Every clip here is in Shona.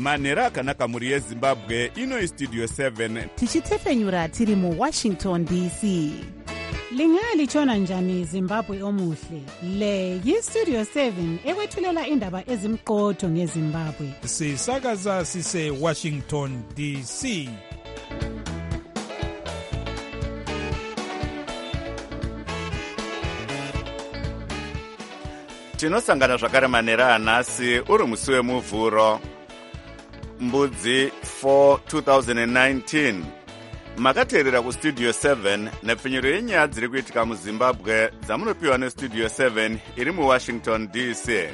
manhero akanaka mhuri yezimbabwe. Ino istudio 7 tichitefenyura tiri muwashington dc. Lingalitshona njani Zimbabwe omuhle? Le yistudio 7 ekwethulela indaba ezimqotho ngeZimbabwe. Sisakaza sise Washington DC. tinosangana zvakare manhero anhasi uri musi wemuvhuro mbudzi 4 2019. makateerera kustudio 7 nepfinyuro yenyaya dziri kuitika muzimbabwe dzamunopiwa nestudio 7 iri muwashington dc.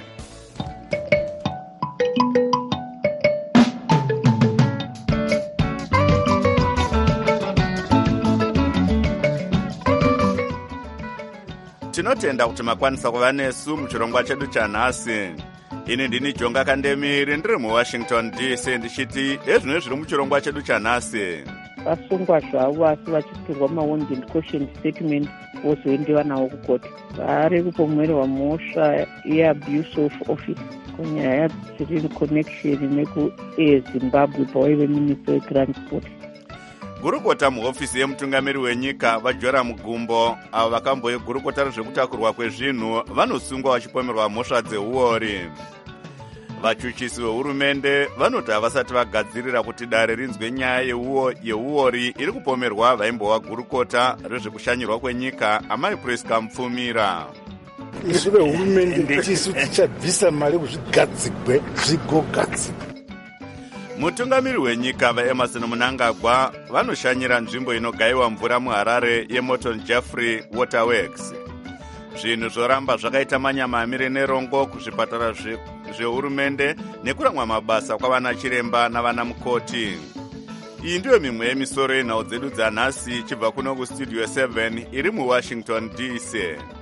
tinotenda kuti makwanisa kuva nesu muchirongwa chedu chanhasi. ini ndini Jonga Kandemiri ndiri muwashington dc ndichiti ezvino zviri muchirongwa chedu chanhasi. vasungwa zvavo asi vachipiwa mawounded caution statement vozoendewa navo kukoti. vari kupomerwa mhosva yeabuse of office kunyaya dziri connection nekuzimbabwe pawaive minister wetransport. gurukota muhofisi yemutungamiri wenyika vajora mugumbo avo vakamboyegurukota rezvekutakurwa kwezvinhu vanosungwa vachipomerwa mhosva dzeuori. vachuchisi vehurumende vanoti havasati vagadzirira kuti dare rinzwe nyaya yeuori iri kupomerwa vaimbova gurukota rezvekushanyirwa kwenyika amai Priska Mupfumira. isu vehurumende tisu tichabvisa mari kuzvigadzigwe zvigogadzigwe. mutungamiri wenyika vaEmerson Mnangagwa vanoshanyira nzvimbo inogayiwa mvura muHarare yeMorton Jeffrey Waterworks. zvinhu zvoramba zvakaita manyamamire nerongo kuzvipatara zvehurumende nekuramwa mabasa kwavana chiremba navana mukoti. iyi ndiyo mimwe yemisoro yenhau dzedu dzanhasi chibva kuno kustudio 7 iri muwashington dc.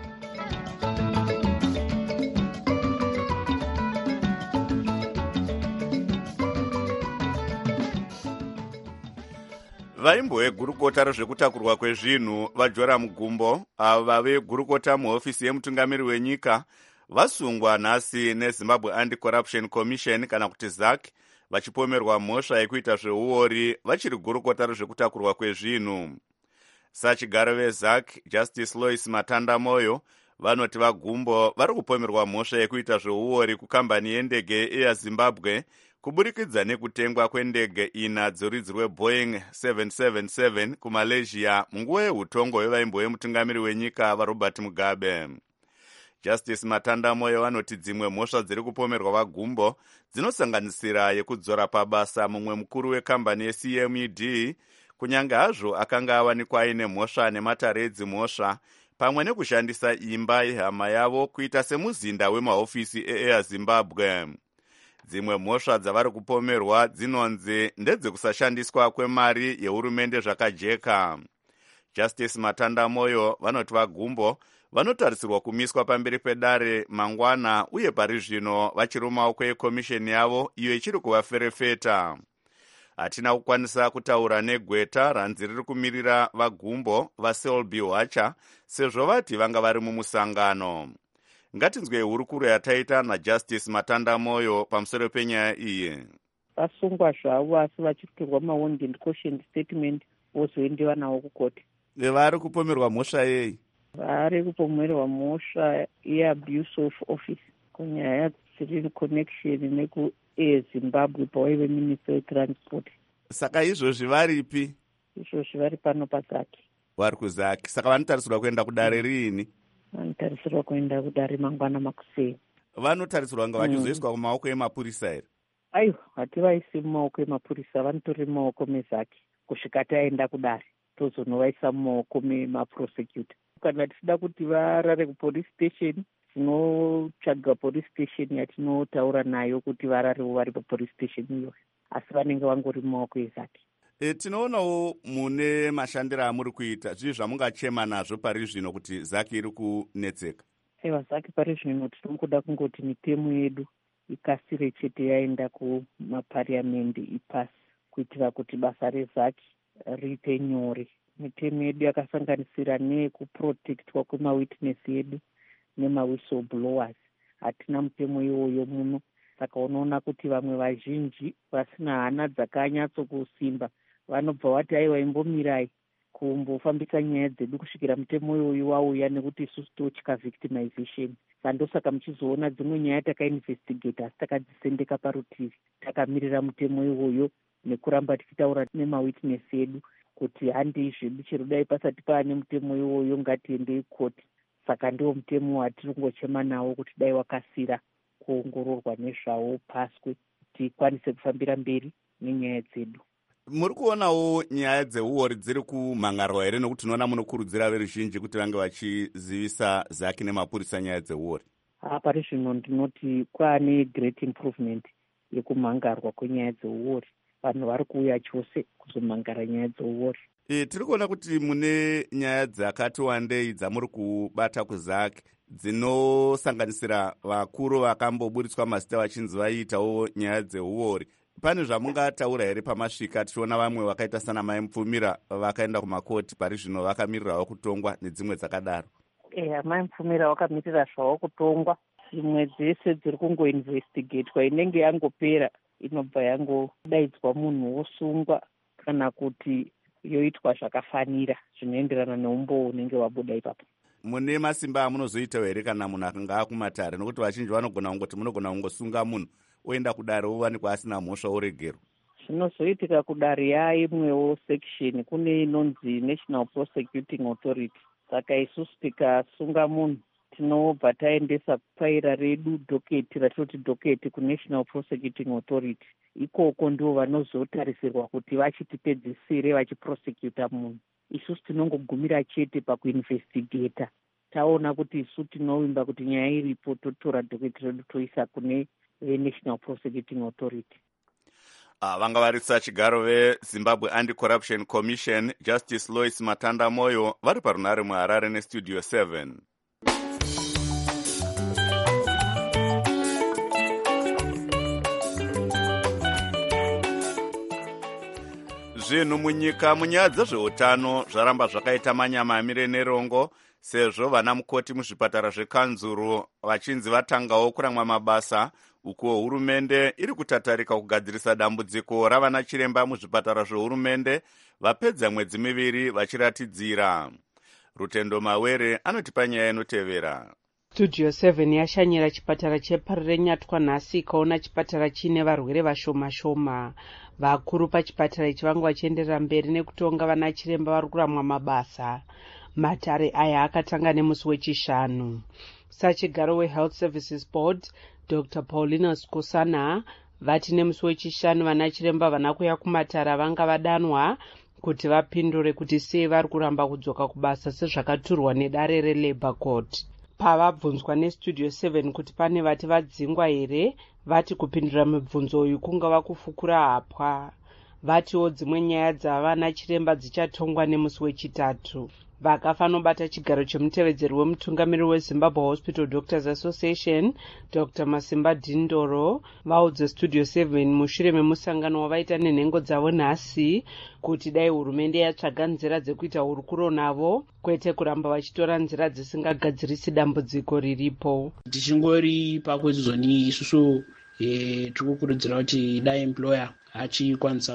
vaimbovegurukota rezvekutakurwa kwezvinhu vajora mugumbo avo vavegurukota muhofisi yemutungamiri wenyika vasungwa nhasi neZimbabwe Anti-Corruption Commission kana kuti ZAC vachipomerwa mhosva yekuita zveuori vachiri gurukota rezvekutakurwa kwezvinhu. sachigaro veZAC Justice Lois Matanda Moyo vanoti vagumbo vari kupomerwa mhosva yekuita zveuori kukambani yendege yeyaZimbabwe kuburikidza nekutengwa kwendege ina dzorudzi rweBoeing 777 kumalaysia munguva yeutongo yevaimbo yemutungamiri wenyika vaRobert Mugabe. Justice Matanda Moyo vanoti dzimwe mhosva dziri kupomerwa vagumbo dzinosanganisira yekudzora pabasa mumwe mukuru wekambani yeCMED kunyange hazvo akanga awanikwa aine mhosva nematare edzimhosva pamwe nekushandisa imba yehama yavo kuita semuzinda wemahofisi eAir Zimbabwe. dzimwe mhosva dzavari kupomerwa dzinonzi ndedzekusashandiswa kwemari yehurumende zvakajeka. Justice Matanda Moyo vanoti vagumbo vanotarisirwa kumiswa pamberi pedare mangwana uye pari zvino vachiri mumaoko ekomisheni yavo iyo ichiri kuvaferefeta. hatina kukwanisa kutaura negweta ranzi riri kumirira vagumbo vaSelby Wacha sezvo vati vanga vari mumusangano. ngatinzwe hurukuro yataita naJustice Matanda Moyo pamusoro penyaya iyi. vasungwa zvavo asi vachipiwa mawounded caution statement vozoendewa navo kukoti. vari kupomerwa mhosva yei? vari kupomerwa mhosva yeabuse of office kunyaya dziri connection nekuzimbabwe pawaive minister wetransport. saka izvozvi varipi? izvozvi vari pano paZaki. vari kuZaki. saka vanotarisirwa kuenda kudare riini? vanotarisirwa kuenda kudare mangwana makuseni. vanotarisirwa nga vachizoiswa mumaoko emapurisa here? aiwa hativaisi mumaoko emapurisa, vanotori mumaoko meZaki kusvika taenda kudare tozonovaisa mumaoko memaprosecutor. kana tichida kuti varare kupolice station tinotsvaga police station yatinotaura nayo kuti vararewo vari papolice station iyoyo, asi vanenge vangori mumaoko eZaki. Tinoonawo mune mashandiro amuri kuita zvii zvamungachema nazvo pari zvino kuti ZAC iri kunetseka? Aiwa, ZAC pari zvino tinongoda kungoti mitemo yedu ikasire chete yaenda kumapariamendi ipasi kuitira kuti basa reZAC riite nyore. Mitemo yedu yakasanganisira nekuprotectwa kwemawitness yedu nemawhistoblowers. hatina mutemo iwoyo muno, saka unoona kuti vamwe vazhinji vasina hana dzakanyatsokusimba vanobva vati aiwa imbomirai kumbofambisa nyaya dzedu kusvikira mutemo iyoyu wauya, nekuti isusu totya victimization. Saka muchizoona dzimwe nyaya takainvestigate asi takadzisendeka parutivi, takamirira mutemo iyoyo nekuramba tichitaura nemawitness edu kuti handei zvedu, chero dai pasati paane mutemo iyoyo ngatiendei koti. Saka ndiwo mutemo watiri kungochema nawo kuti dai wakasira kuongororwa nezvawo paswe tikwanise kufambira mberi nenyaya dzedu. Muri kuonawo nyaya dzeuori dziri kumhangarwa here, nekuti tinoona munokurudzira veruzhinji kuti vange vachizivisa zaki nemapurisa nyaya dzeuori? Pari zvino ndinoti kwaane great improvement yekumhangarwa kwenyaya dzeuori. Vanhu vari kuuya chose kuzomhangara nyaya dzeuori. Tiri kuona kuti mune nyaya dzakati wandei dzamuri kubata kuzaki dzinosanganisira vakuru vakamboburitswa mazita vachinzi vaiitawo nyaya dzeuori. Pane zvamungataura here pamasvika tichiona vamwe vakaita sana Mai Mupfumira vakaenda kumakoti, pari zvino vakamirirawo kutongwa nedzimwe dzakadaro? Mai Mupfumira vakamirira zvavo kutongwa. Dzimwe dzese dziri kungoinvestigatwa, inenge yangopera inobva yangodaidzwa munhu wosungwa kana kuti yoitwa zvakafanira zvinoenderana neumbowo unenge wabuda ipapo. Mune masimba amunozoitawo here kana munhu akanga akumatare, nokuti vazhinji vanogona kungoti munogona kungosunga munhu oenda kudare owanikwa asina mhosva oregerwa? Zvinozoitika kudare yaimwewo section kune inonzi National Prosecuting Authority. Saka isusu tikasunga munhu tinobva taendesa faira redu doketi ratinoti doketi kuNational Prosecuting Authority. Ikoko ndivo vanozotarisirwa kuti vachitipedzisire vachiprosecuta munhu. Isusu tinongogumira chete pakuinvestigata. Taona kuti isu tinovimba kuti nyaya iripo, totora doketi redu toisa kune National Prosecuting Authority. Vanga varisa chigaro veZimbabwe Anti-Corruption Commission Justice Lois Matanda Moyo vari parunare muHarare neStudio 7. Zvinhu munyika munyaya dzezveutano zvaramba zvakaita manyama amire nerongo, sezvo vana mukoti muzvipatara zvekanzuru vachinzi vatangawo kuramwa mabasa, uko hurumende iri kutatarika kugadzirisa dambudziko ravana chiremba muzvipatara zvehurumende vapedza mwedzi miviri vachiratidzira. Rutendo Mawere anotipa nyaya inotevera. Studio 7 yashanyira chipatara cheParire Nyatwa nhasi ikaona chipatara chine varwere vashoma-shoma. Vakuru pachipatara ichi vangu vachienderera mberi nekutonga vana chiremba vari kuramwa mabasa. Matare aya akatanga nemusi wechishanu. Sachigaro weHealth Services Board Dr. Paulina Skosana vati nemusi wechishanu vana chiremba vana kuya kumatara vanga vadanwa kuti vapindure kuti sei vari kuramba kudzoka kubasa sezvakaturwa nedare reLabour Court. Pavabvunzwa neStudio 7 kuti pane vati vadzingwa here, vati kupindura mibvunzo uyu kungava kufukura hapwa. Vatiwo dzimwe nyaya dzavana chiremba dzichatongwa nemusi wechitatu. Vakafanobata chigaro chemutevedzeri wemutungamiri weZimbabwe Hospital Doctors Association Dr. Masimba Dindoro vaudze Studio 7 mushure memusangano wavaita nenhengo dzavo nhasi kuti dai hurumende yatsvaga nzira dzekuita hurukuro navo kwete kuramba vachitora nzira dzisingagadzirisi dambudziko riripo. Tichingori pakwezizoni isusu tikukurudzira kuti dai employer achikwanisa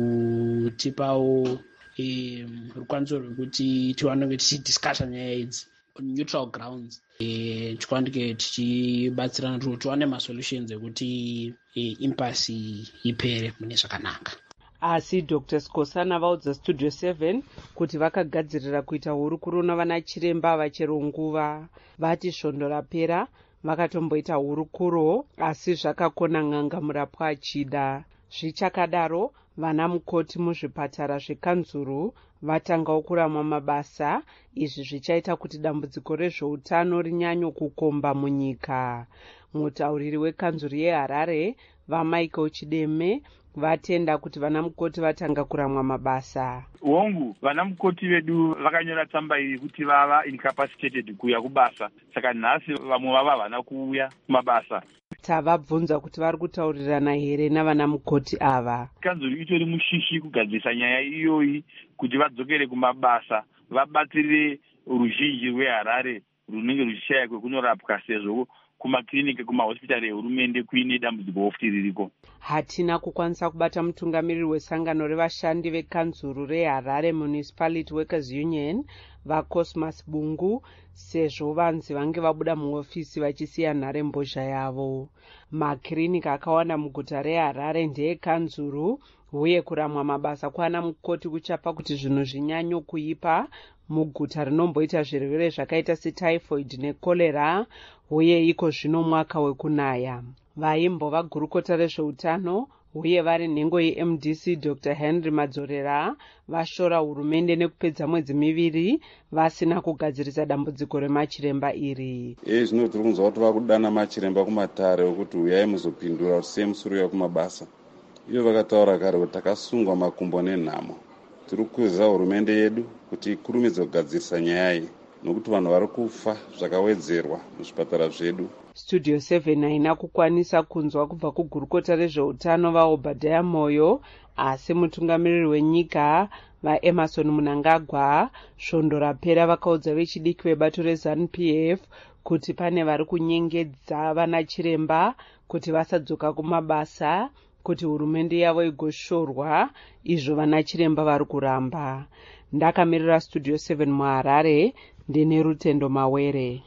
kutipawo rukwanisa rwekuti tiwanenge tichidiscusha nyaya idzi on neutral grounds, tikwanike tichibatsirana kuti tiwane masolutions ekuti impasi ipere mune zvakanaka. Asi Dr. Skosana vaudza Studio 7 kuti vakagadzirira kuita hurukuro navana chiremba vachero nguva. Vati svondo rapera vakatomboita hurukuro asi zvakakona n'anga murapwa achida. Zvichakadaro vana mukoti muzvipatara zvekanzuru vatangawo kuramwa mabasa. Izvi zvichaita kuti dambudziko rezveutano rinyanyo kukomba munyika. Mutauriri wekanzuru yeHarare vaMichael Chideme vatenda kuti vana mukoti vatanga kuramwa mabasa. Hongu vana mukoti vedu vakanyora tsamba iyi kuti vava incapacitated kuuya kubasa, saka nhasi vamwe vava havana kuuya kumabasa. Tavabvunza kuti vari kutaurirana here navana mukoti ava. Kanzuru itori mushishi kugadzirisa nyaya iyoyi kuti vadzokere kumabasa, vabatsire ruzhinji rweHarare runenge ruchishaya kwekunorapwa, sezvo kumakiriniki kumahospitari ehurumende kuine dambudziko wofuti ririko. Hatina kukwanisa kubata mutungamiriri wesangano revashandi vekanzuru reHarare Municipality Workers Union vaCosmas Bungu sezvo vanzi vange vabuda muofisi vachisiya nharembozha yavo. Makiriniki akawanda muguta reHarare ndeekanzuru uye kuramwa mabasa kwana mukoti kuchapa kuti zvinhu zvinyanyo kuipa muguta rinomboita zvirwere zvakaita setyphoid nekolera uye iko zvino mwaka wekunaya. Vaimbova gurukota rezveutano uye vari nhengo yeMDC Dr. Henry Madzorera vashora hurumende nekupedza mwedzi miviri vasina kugadzirisa dambudziko remachiremba iri. Zvino tiri kunzwa kuti vakudana machiremba kumatare okuti uyai muzopindura kuti sei musoro yakumabasa. Iyo vakataura kare kuti takasungwa makumbo nenhamo. Tiri kukurudzira hurumende yedu kuti ikurumidze kugadzirisa nyaya iyi nokuti vanhu vari kufa zvakawedzerwa muzvipatara zvedu. Studio 7 haina kukwanisa kunzwa kubva kugurukota rezveutano vaObadiah Moyo, asi mutungamiriri wenyika vaEmmerson Mnangagwa svondo rapera vakaudza vechidiki vebato reZANU-PF kuti pane vari kunyengedza vana chiremba kuti vasadzoka kumabasa kuti hurumende yavo igoshorwa, izvo vana chiremba vari kuramba. Ndakamirira Studio 7 muHarare, ndine Rutendo Mawere.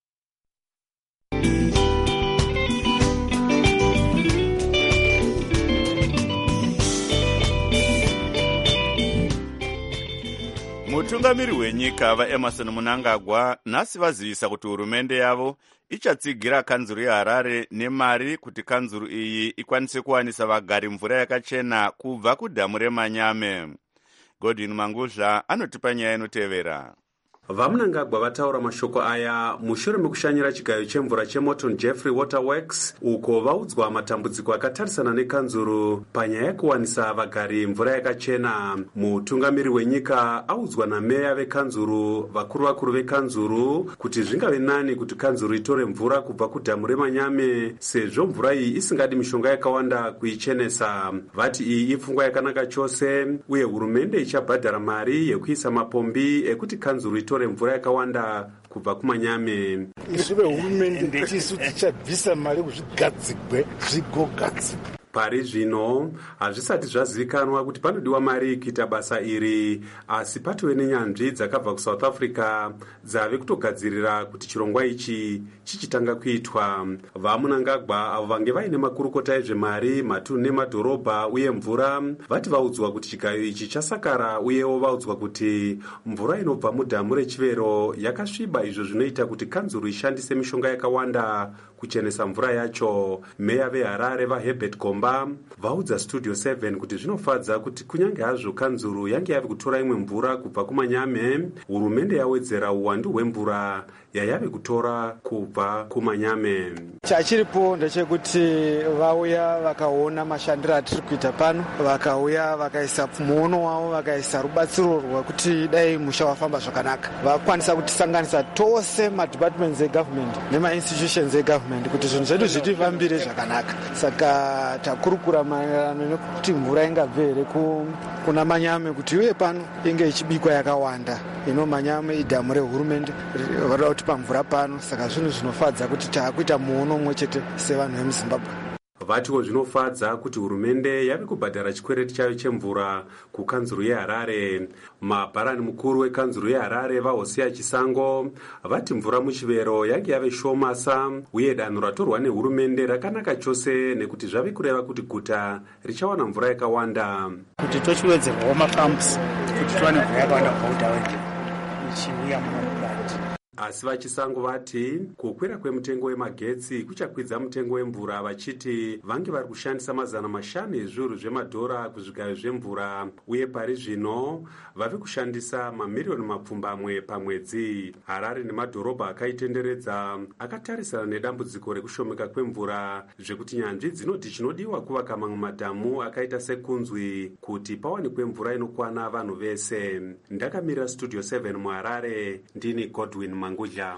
Mutungamiri wenyika vaEmmerson Mnangagwa nhasi vazivisa kuti hurumende yavo ichatsigira kanzuru yeHarare nemari kuti kanzuru iyi ikwanise kuwanisa vagari mvura yakachena kubva kudhamu reManyame. Godwin Manguzha anotipa nyaya inotevera. VaMnangagwa vataura mashoko aya mushure mekushanyira chigayo chemvura cheMorton Jeffrey Waterworks uko vaudzwa matambudziko akatarisana nekanzuru panyaya yekuwanisa vagari mvura yakachena. Mutungamiri wenyika audzwa nameya vekanzuru, vakuru vekanzuru kuti zvingave nani kuti kanzuru itore mvura kubva kudhamu reManyame sezvo mvura iyi isingadi mishonga yakawanda kuichenesa. Vati iyi ipfungwa yakanaka chose uye hurumende ichabhadhara mari yekuisa mapombi ekuti kanzuru itore mvura yakawanda kubva kuManyame. Isu vehurumende tisu tichabvisa mari kuzvigadzigwe zvigogadzigwa. Pari zvino hazvisati zvazivikanwa kuti panodiwa mari kuita basa iri, asi patove nenyanzvi dzakabva kuSouth Africa dzave kutogadzirira kuti chirongwa ichi chichitanga kuitwa. VaMnangagwa avo vange vaine makurukota ezvemari, matunhu nemadhorobha uye mvura vati vaudzwa kuti chigayo ichi chasakara, uyewo vaudzwa kuti mvura inobva mudhamu rechivero yakasviba, izvo zvinoita kuti kanzuru ishandise mishonga yakawanda kuchenesa mvura yacho. Meya veHarare vaHerbert Komba vaudza Studio 7 kuti zvinofadza kuti kunyange hazvo kanzuru yange yave kutora imwe mvura kubva kuManyame, hurumende yawedzera uwandu hwemvura yayave kutora kubva kuManyame. Chachiripo ndechekuti vauya vakaona mashandiro atiri kuita pano, vakauya vakaisa muono wavo, vakaisa rubatsiro rwekuti dai musha wafamba zvakanaka, vakwanisa kutisanganisa tose madepartments egovernment nemainstitutions egovernment kuti zvinhu zvedu zvitifambire zvakanaka. Saka takurukura maererano nekuti mvura ingabve here kuna Manyame kuti uye pano inge ichibikwa yakawanda. Ino Manyame idhamu rehurumende varikuda kutipa mvura pano, saka zvinhu zvinofadza kuti taakuita muono umwe chete sevanhu vemuZimbabwe. Vatiwo zvinofadza kuti hurumende yave kubhadhara chikwereti chayo chemvura kukanzuru yeHarare. Mabharani mukuru wekanzuru yeHarare vaHosea Chisango vati mvura muchivero yange yave shomasa uye danho ratorwa nehurumende rakanaka chose nekuti zvave kureva kuti guta richawana mvura yakawanda. Kuti tochiwedzerwawo mapamps kuti tiwane mvura yakawanda kuguta wedu ichiuya munoplati. Asi vaChisango vati kukwira kwemutengo wemagetsi kuchakwidza mutengo wemvura, vachiti vange vari kushandisa $500 ezviuru zvemadhora kuzvigayo zvemvura, uye pari zvino vave kushandisa mamiliyoni mapfumbamwe pamwedzi. Harare nemadhorobha akaitenderedza akatarisana nedambudziko rekushomeka kwemvura, zvekuti nyanzvi dzinoti chinodiwa kuvaka mamwe madhamu akaita sekunzwi kuti pawanikwe mvura inokwana vanhu vese. Ndakamirira Studio 7 muHarare, ndini Godwin Mangudya.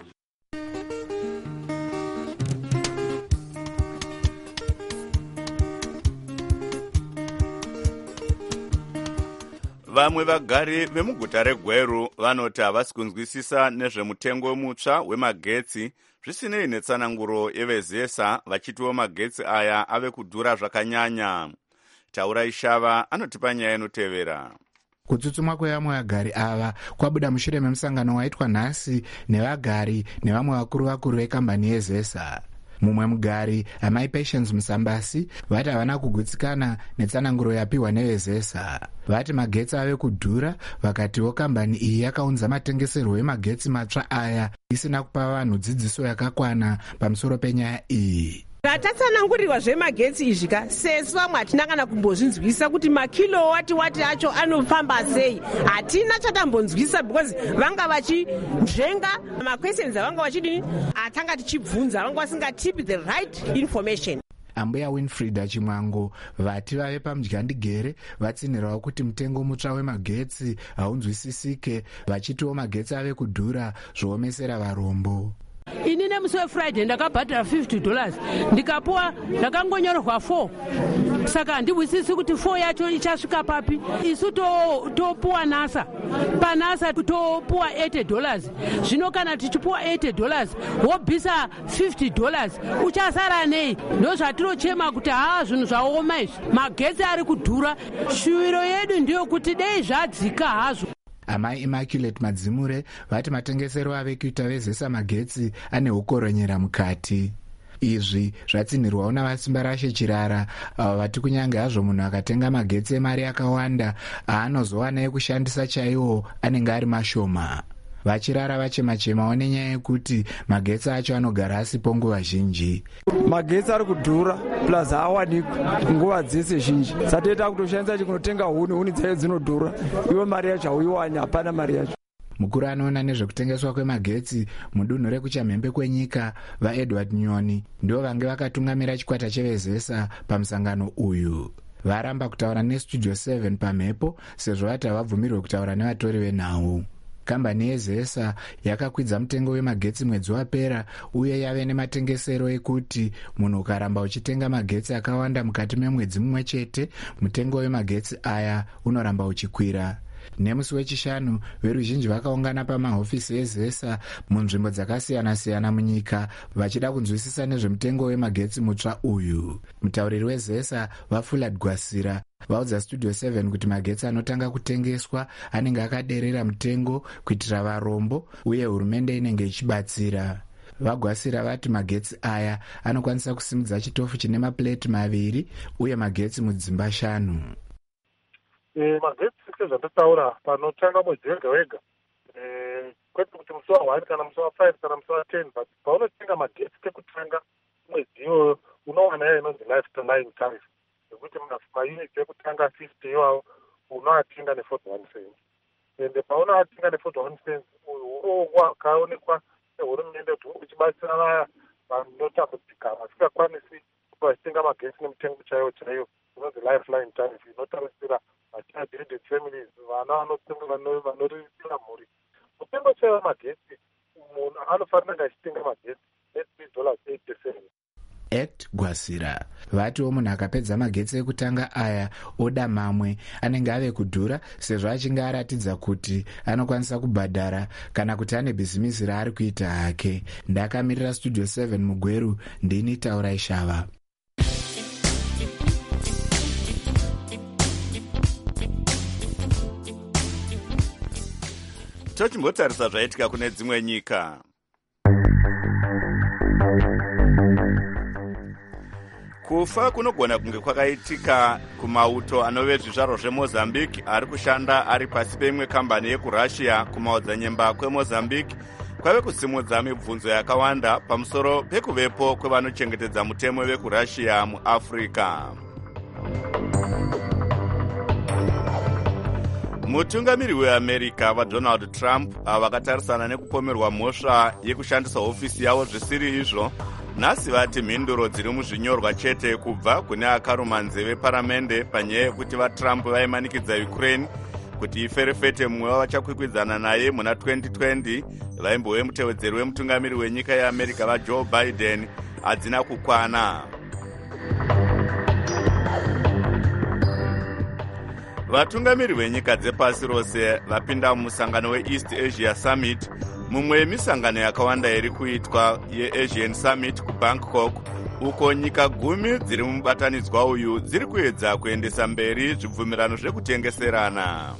vamwe vagari vemuguta regweru vanoti havasi kunzwisisa nezvemutengo mutsva wemagetsi zvisinei netsananguro yevezesa vachitiwo magetsi aya ave kudhura zvakanyanya. Taura Ishava anotipa nyaya inotevera. Kutsutsumwa kwevamwe vagari ava kwabuda mushure memusangano waitwa nhasi nevagari nevamwe vakuru vekambani yezesa. Mumwe mugari, amai Patience Musambasi, vati havana kugutsikana netsananguro yapiwa nevezesa. Vati magetsi ave kudhura, vakatiwo kambani iyi yakaunza matengeserwo emagetsi matsva aya isina kupa vanhu dzidziso yakakwana pamusoro penyaya iyi. Zvatatsanangurirwa zvemagetsi izvi sesu vamwe hatina kana kumbozvinzwisa kuti makilowati acho anofamba sei. Hatina chatambonzwisa because vanga vachizvenga maquestions avanga vachidini atanga tichibvunza vanga vasingatipi the right information. Ambuya Winfrida Chimwango vati vave pamudyandigere vatsinhirawo kuti mutengo mutsva wemagetsi haunzwisisike vachitiwo magetsi ave kudhura zvoomesera varombo. Ini nemusi weFriday ndakabhadhara $50 ndikapuwa zvakangonyorwa 4 saka handibwisisi kuti 4 yacho ichasvika papi. Isu topuwa NASA panasa topuwa $80 zvino kana tichipuwa $80 wobvisa $50 uchasara nei? Ndozvatinochema kuti zvinhu zvaoma izvi magetsi ari kudhura. Shuwiro yedu ndiyo kuti dei zvadzika hazvo. Amai Immaculate Madzimure vati matengesero ave kuita vezesa magetsi ane ukoronyera mukati. Izvi zvatsinhirwawo navasimba rashe Chirara avo vati kunyange hazvo munhu akatenga magetsi emari yakawanda aanozowana ekushandisa chaiwo anenge ari mashoma. Vachirara vachema-chemawo nenyaya yekuti magetsi acho anogara asipo nguva zhinji. Magetsi ari kudhura plus haawanikwi nguva dzese zhinji. Satoita kutoshandisa chikunotenga huni dzayo dzinodhura. Iwe mari yacho hauiwani, hapana mari yacho. Mukuru anoona nezvekutengeswa kwemagetsi mudunhu rekuchamhembe kwenyika vaEdward Nyoni ndivo vange vakatungamira chikwata chevezesa pamusangano uyu. Varamba kutaura neStudio 7 pamhepo sezvo vati havabvumirwe kutaura nevatori venhau. Kambani yezesa yakakwidza mutengo wemagetsi mwedzi wapera uye yave nematengesero ekuti munhu ukaramba uchitenga magetsi akawanda mukati memwedzi mumwe chete mutengo wemagetsi aya unoramba uchikwira. Nemusi wechishanu veruzhinji vakaungana pamahofisi ezesa munzvimbo dzakasiyana-siyana munyika vachida kunzwisisa nezvemutengo wemagetsi mutsva uyu. Mutauriri wezesa vaFulad Gwasira vaudza Studio 7 kuti magetsi anotanga kutengeswa anenge akaderera mutengo kuitira varombo uye hurumende inenge ichibatsira. Vagwasira vati magetsi aya anokwanisa kusimudza chitofu chine mapuleti 2 uye magetsi mudzimba 5. Magetsi sezvandataura panotanga mwedzi wega kwete kuti musi wa1 kana musi wa5 kana musi wa10 but paunotenga magetsi ekutanga mwedzi iyoyo unowana inonzi lifetime tariff yekuti maunits ekutanga 50 iwawo unoatenga ne41 cents ende paunoatenga ne41 cents wakaonekwa nehurumende kuti uchibatsira vaya vanotambudzika vasingakwanisi vachitenga magetsi nemutengo chaiwo inonzi lifeline tariff inotarisira vachiadhereded families vana vanoriridzira mhuri. Mutengo chaiwo magetsi munhu anofanira kunge achitenga magetsi $3.87. Act Gwasira vatiwo munhu akapedza magetsi ekutanga aya oda mamwe anenge ave kudhura sezvo achinge aratidza kuti anokwanisa kubhadhara kana kuti ane bhizimisi raari kuita hake. Ndakamirira Studio 7 mugweru ndini Taura Ishava. Tochimbotarisa zvaitika kune dzimwe nyika. Kufa kunogona kunge kwakaitika kumauto anove zvizvarwa zveMozambique ari kushanda ari pasi peimwe kambani yekurussia kumaodzanyemba kweMozambique kwave kusimudza mibvunzo yakawanda pamusoro pekuvepo kwevanochengetedza mutemo vekurussia muAfrica. Mutungamiri weAmerica vaDonald Trump vakatarisana nekupomerwa mhosva yekushandisa hofisi yavo zvisiri izvo. Nhasi vati mhinduro dziri muzvinyorwa chete kubva kune akaruma nzeve paramende panyaya yekuti vaTrump vaimanikidza Ukraine kuti iferefete mumwe wavachakwikwidzana naye muna 2020 vaimbove mutevedzeri wemutungamiri wenyika yeAmerica vaJoe Biden hadzina kukwana. vatungamiri venyika dzepasi rose vapinda mumusangano weEast Asia Summit, mumwe yemisangano yakawanda iri kuitwa yeAsian Summit kuBangkok, uko nyika 10 dziri mubatanidzwa uyu dziri kuedza kuendesa mberi zvibvumirano zvekutengeserana.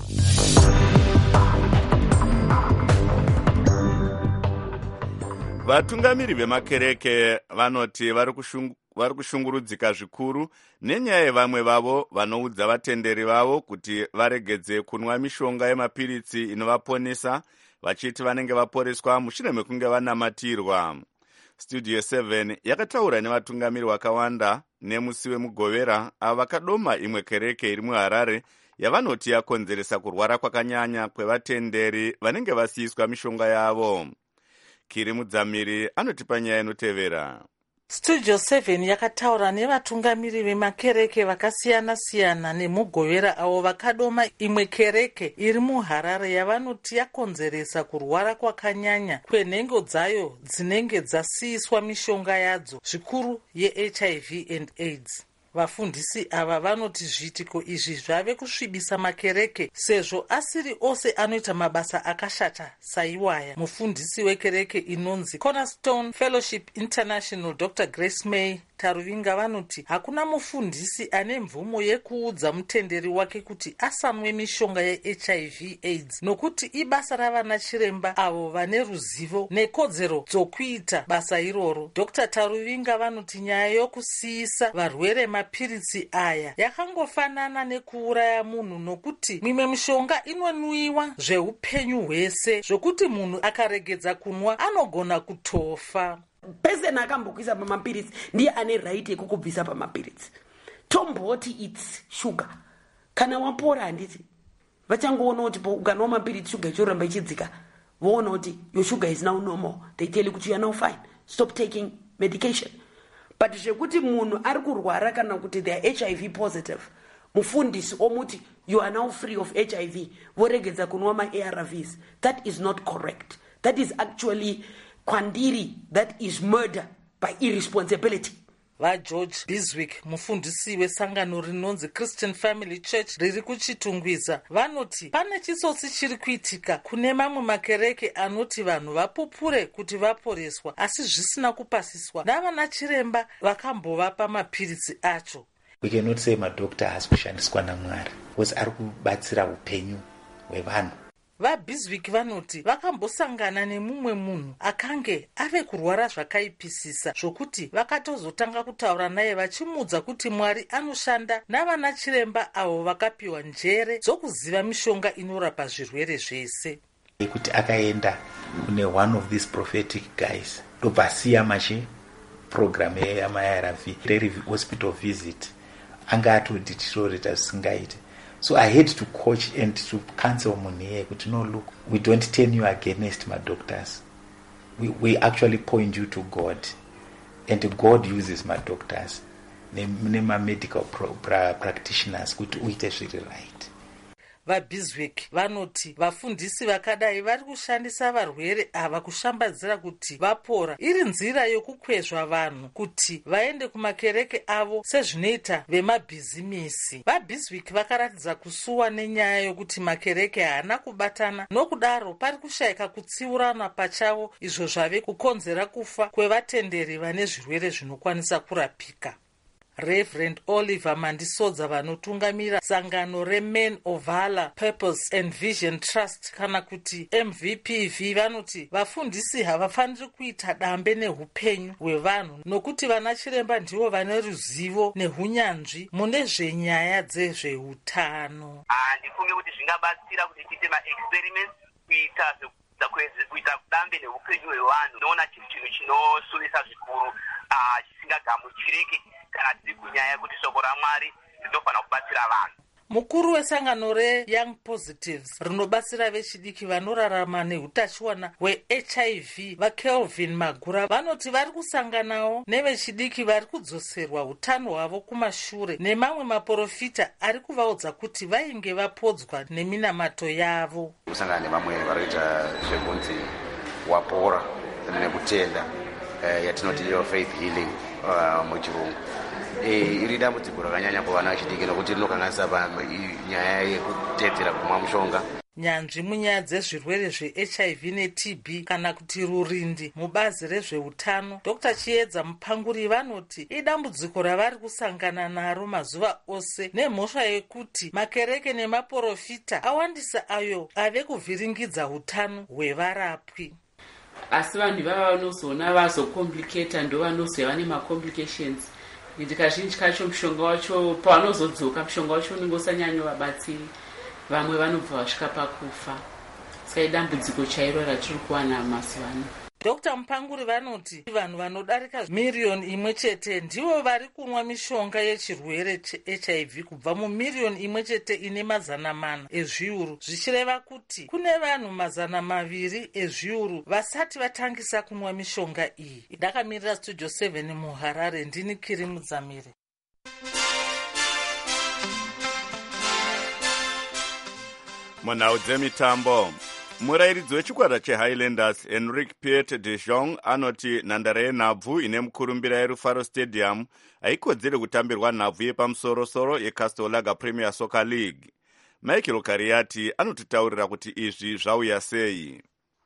Vatungamiri vemakereke vanoti vari kushungurudzika zvikuru nenyaya yevamwe vavo vanoudza vatenderi vavo kuti varegedze kunwa mishonga yemapiritsi inovaponesa, vachiti vanenge vaporeswa mushure mekunge vanamatirwa. Studio 7 yakataura nevatungamiri vakawanda nemusi wemugovera ava vakadoma imwe kereke iri muHarare yavanoti yakonzeresa kurwara kwakanyanya kwevatenderi vanenge vasiyiswa mishonga yavo. Kiri Mudzamiri anotipa nyaya inotevera. Studio 7 yakataura nevatungamiri vemakereke vakasiyana-siyana nemugovera avo vakadoma imwe kereke iri muHarare yavanoti yakonzeresa kurwara kwakanyanya kwenhengo dzayo dzinenge dzasiyiswa mishonga yadzo, zvikuru yeHIV and AIDS. Vafundisi ava vanoti zviitiko izvi zvave kusvibisa makereke sezvo asiri ose anoita mabasa akashata saiwaya. Mufundisi wekereke inonzi Cornerstone Fellowship International Dr. Grace May Taruvinga vanoti hakuna mufundisi ane mvumo yekuudza mutenderi wake kuti asamwe mishonga yeHIV AIDS, nokuti ibasa ravana chiremba avo vane ruzivo nekodzero dzokuita basa iroro. Dr. Taruvinga vanoti nyaya yokusiyisa varwere mapiritsi aya yakangofanana nekuuraya munhu, nokuti mimwe mishonga inonwiwa zveupenyu hwese zvokuti munhu akaregedza kunwa anogona kutofa. Pese akambokuisa pamapiritsi ndiye ane right yekukubvisa pamapiritsi. Tomboti it's sugar. Kana wapora handiti vachangoona kuti ukanwa mapiritsi sugar ichoramba ichidzika, voona kuti your sugar is now normal. They tell you kuti you are now fine, stop taking medication. But zvekuti munhu ari kurwara kana kuti they are HIV positive, mufundisi omuti you are now free of HIV, voregedza kunwa ma-ARVs, that is not correct. That is actually kwandiri, that is murder by irresponsibility. VaGeorge Biswick, mufundisi wesangano rinonzi Christian Family Church riri kuchitungwiza, vanoti pane chisotsi chiri kuitika kune mamwe makereke anoti vanhu vapupure kuti vaporeswa asi zvisina kupasiswa navana chiremba vakambovapa mapiritsi acho. We cannot say madokta has kushandiswa naMwari because ari kubatsira upenyu hwevanhu. VaBiswick vanoti vakambosangana nemumwe munhu akange ave kurwara zvakaipisisa zvokuti vakatozotanga kutaura naye vachimudza kuti Mwari anoshanda navana chiremba avo vakapiwa njere dzokuziva mishonga inorapa zvirwere zvese. Kuti akaenda kune one of these prophetic guys ndobvasiya machi program yama-ARV reri hospital visit anga atoti titoreta zvisingaite. So I had to coach and to counsel Munye, no, look, we don't turn you against my doctors. We actually point you to God. And God uses my doctors, my medical practitioners, kuti uite zviri right. VaBiswick vanoti vafundisi vakadai vari kushandisa varwere ava kushambadzira kuti vapora iri nzira yokukwezva vanhu kuti vaende kumakereke avo sezvinoita vemabhizimisi. VaBiswick vakaratidza kusuwa nenyaya yokuti makereke haana kubatana, nokudaro pari kushayika kutsiurana pachavo izvo zvave kukonzera kufa kwevatenderi vane zvirwere zvinokwanisa kurapika. Reverend Oliver Mandisodza vanotungamira sangano reMen of Valor Purpose and Vision Trust kana kuti MVPV vanoti vafundisi havafaniri kuita dambe neupenyu hwevanhu, nokuti vana chiremba ndivo vane ruzivo nehunyanzvi mune zvenyaya dzezveutano. Ndifunge kuti zvingabatsira kuti tiite ma-experiments kuita dambe neupenyu hwevanhu. Noona chiri chinhu chinosuvisa zvikuru chisingagamuchiriki kana tiri kunyaya kuti shoko raMwari rinofanira kubatsira vanhu. Mukuru wesangano reYoung Positives rinobatsira vechidiki vanorarama neutachiwana hweHIV vaKelvin Magura vanoti vari kusanganawo nevechidiki vari kudzoserwa utano hwavo kumashure nemamwe maprofita ari kuvaudza kuti vainge vapodzwa neminamato yavo. Kusangana nevamwe varikuita zvekunzi wapora nekutenda yatinoti iyo faith healing muchirungu. Iri dambudziko rakanyanya kuvana vechidiki nokuti rinokanganisa nyaya yekuteedzera kumwa mushonga. Nyanzvi munyaya dzezvirwere zveHIV neTB kana kuti rurindi mubazi rezveutano Dr. Chiedza Mupanguri vanoti idambudziko ravari kusangana naro mazuva ose nemhosva yekuti makereke nemaprofita awandisa ayo ave kuvhiringidza utano hwevarapwi. Asi vanhu ivava vanozoona vazocomplicata ndo vanozova nemacomplications. Ende kazhinji kacho mushonga wacho pavanozodzoka mushonga wacho unenge usanyanyovabatsiri. Vamwe vanobva vasvika pakufa. Saka idambudziko chairo ratiri kuwana mazuva ano. Dr. Mupanguri vanoti vanhu vanodarika 1,000,000 ndivo vari kunwa mishonga yechirwere cheHIV kubva mu1,000,000 ine 400 ezviuru, zvichireva kuti kune vanhu 200 ezviuru vasati vatangisa kunwa mishonga iyi. Ndakamirira Studio 7 muHarare, ndini Kiri Mudzamire. Munhau dzemitambo, murayiridzi wechikwata cheHighlanders Henrik Piet de Jong anoti nhandare yenhabvu ine mukurumbira yeRufaro Stadium haikodzere kutambirwa nhabvu yepamusorosoro yeCastel Lager Premier Soccer League. Michael Kariati anotitaurira kuti izvi zvauya sei.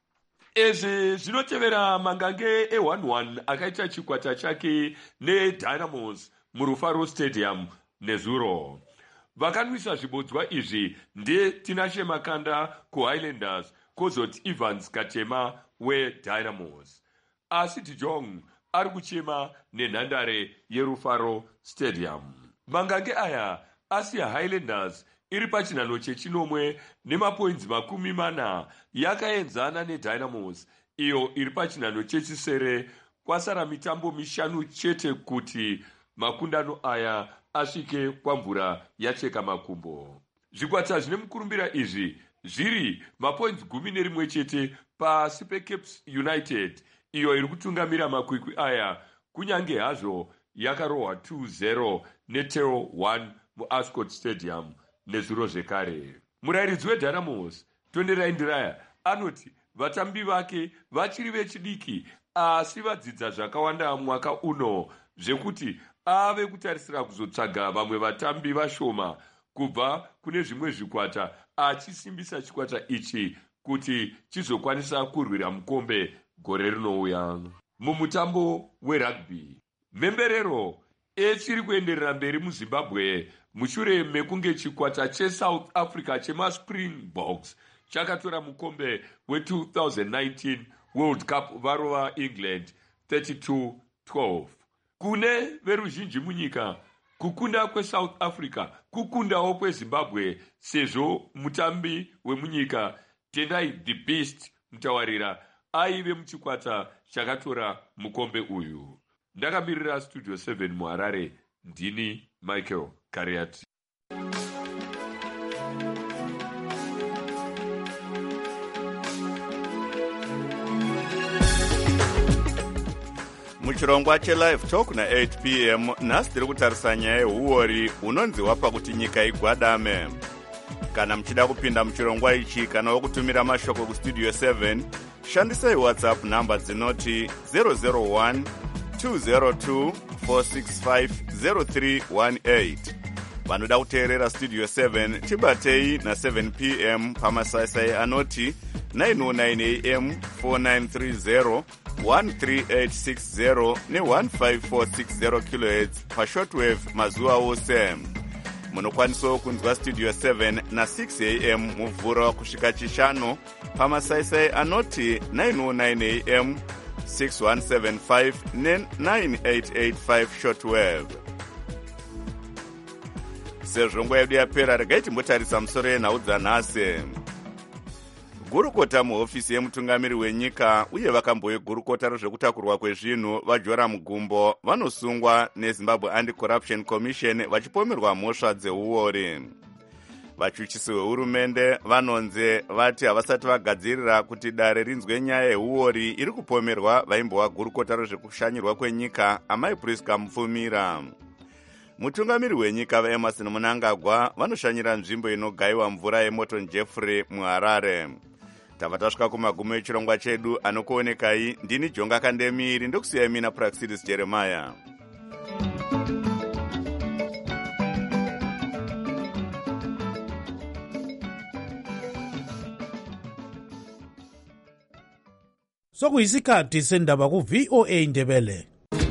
Izvi zvinotevera mangange e1-1 akaita chikwata chake neDynamos muRufaro Stadium nezuro. Vakanwisa zvibodzwa izvi ndeTinashe Makanda kuHighlanders kozoti Evans Katema weDynamos. Asi De Jong ari kuchema nenhandare yeRufaro Stadium. Mangange aya asiya Highlanders iri pachinhano chechinomwe nemapoints 40 yakaenzana neDynamos iyo iri pachinhano chechisere kwasara mitambo 5 chete kuti makundano aya asvike kwamvura yacheka makumbo. Zvikwata zvine mukurumbira izvi zviri mapoints 11 chete pasi peCapes United iyo iri kutungamira makwikwi aya kunyange hazvo yakarohwa 2-0 neTero 1 muAscot Stadium nezuro zvekare. Murayiridzi weDynamos Tony Ndiraya anoti vatambi vake vachiri vechidiki asi vadzidza zvakawanda mwaka uno zvekuti ave kutarisira kuzotsvaga vamwe vatambi vashoma kubva kune zvimwe zvikwata achisimbisa chikwata ichi kuti chizokwanisa kurwira mukombe gore rinouya. Mumutambo werugby, mhemberero echiri kuenderera mberi muZimbabwe mushure mekunge chikwata cheSouth Africa chemaSpringboks chakatora mukombe we2019 World Cup varova England 32-12. Kune veruzhinji munyika, kukunda kweSouth Africa kukundawo kweZimbabwe sezvo mutambi wemunyika Tendai the Beast mutawarira aive muchikwata chakatora mukombe uyu. Ndakamirira Studio 7 muHarare, ndini Michael Kariati. Muchirongwa cheLive Talk na 8 p.m. nhasi tiri kutarisa nyaya yehuori unonzi wapa kuti nyika igwadame. Kana muchida kupinda muchirongwa ichi kana wokutumira mashoko kustudio 7, shandisai WhatsApp namba dzinoti 001 202 465 0318. Vanoda kuteerera Studio 7 tibatei na 7 p.m. pamasaisai anoti 909 am 4930 13860 ne15460 kHz pashortwave mazuva ose. Munokwanisawo kunzwa Studio 7 na 6 am muvhuro kusvika chishanu pamasaisai anoti 909 am 6175 ne9885 shortwave. Sezvo nguva yedu yapera, regai timbotarisa musoro yenhau dzanhasi. Gurukota muhofisi yemutungamiri wenyika uye vakamboyegurukota rezvekutakurwa kwezvinhu vaJoram Gumbo vanosungwa neZimbabwe Anti-Corruption Commission vachipomerwa mhosva dzeuori. Vachuchisi vehurumende vanonze vati havasati vagadzirira kuti dare rinzwe nyaya yeuori iri kupomerwa vaimbova gurukota rezvekushanyirwa kwenyika Amai Priska Mupfumira. Mutungamiri wenyika vaEmerson Mnangagwa vanoshanyira nzvimbo inogayiwa mvura yeMorton Jeffrey muHarare. tava tasvika kumagumo echirongwa chedu. Anokuonekai ndini Jonga Kandemiri, ndokusiyai mina Praxidis Jeremiah. Sokuyisikhathi sendaba ku-VOA Indebele.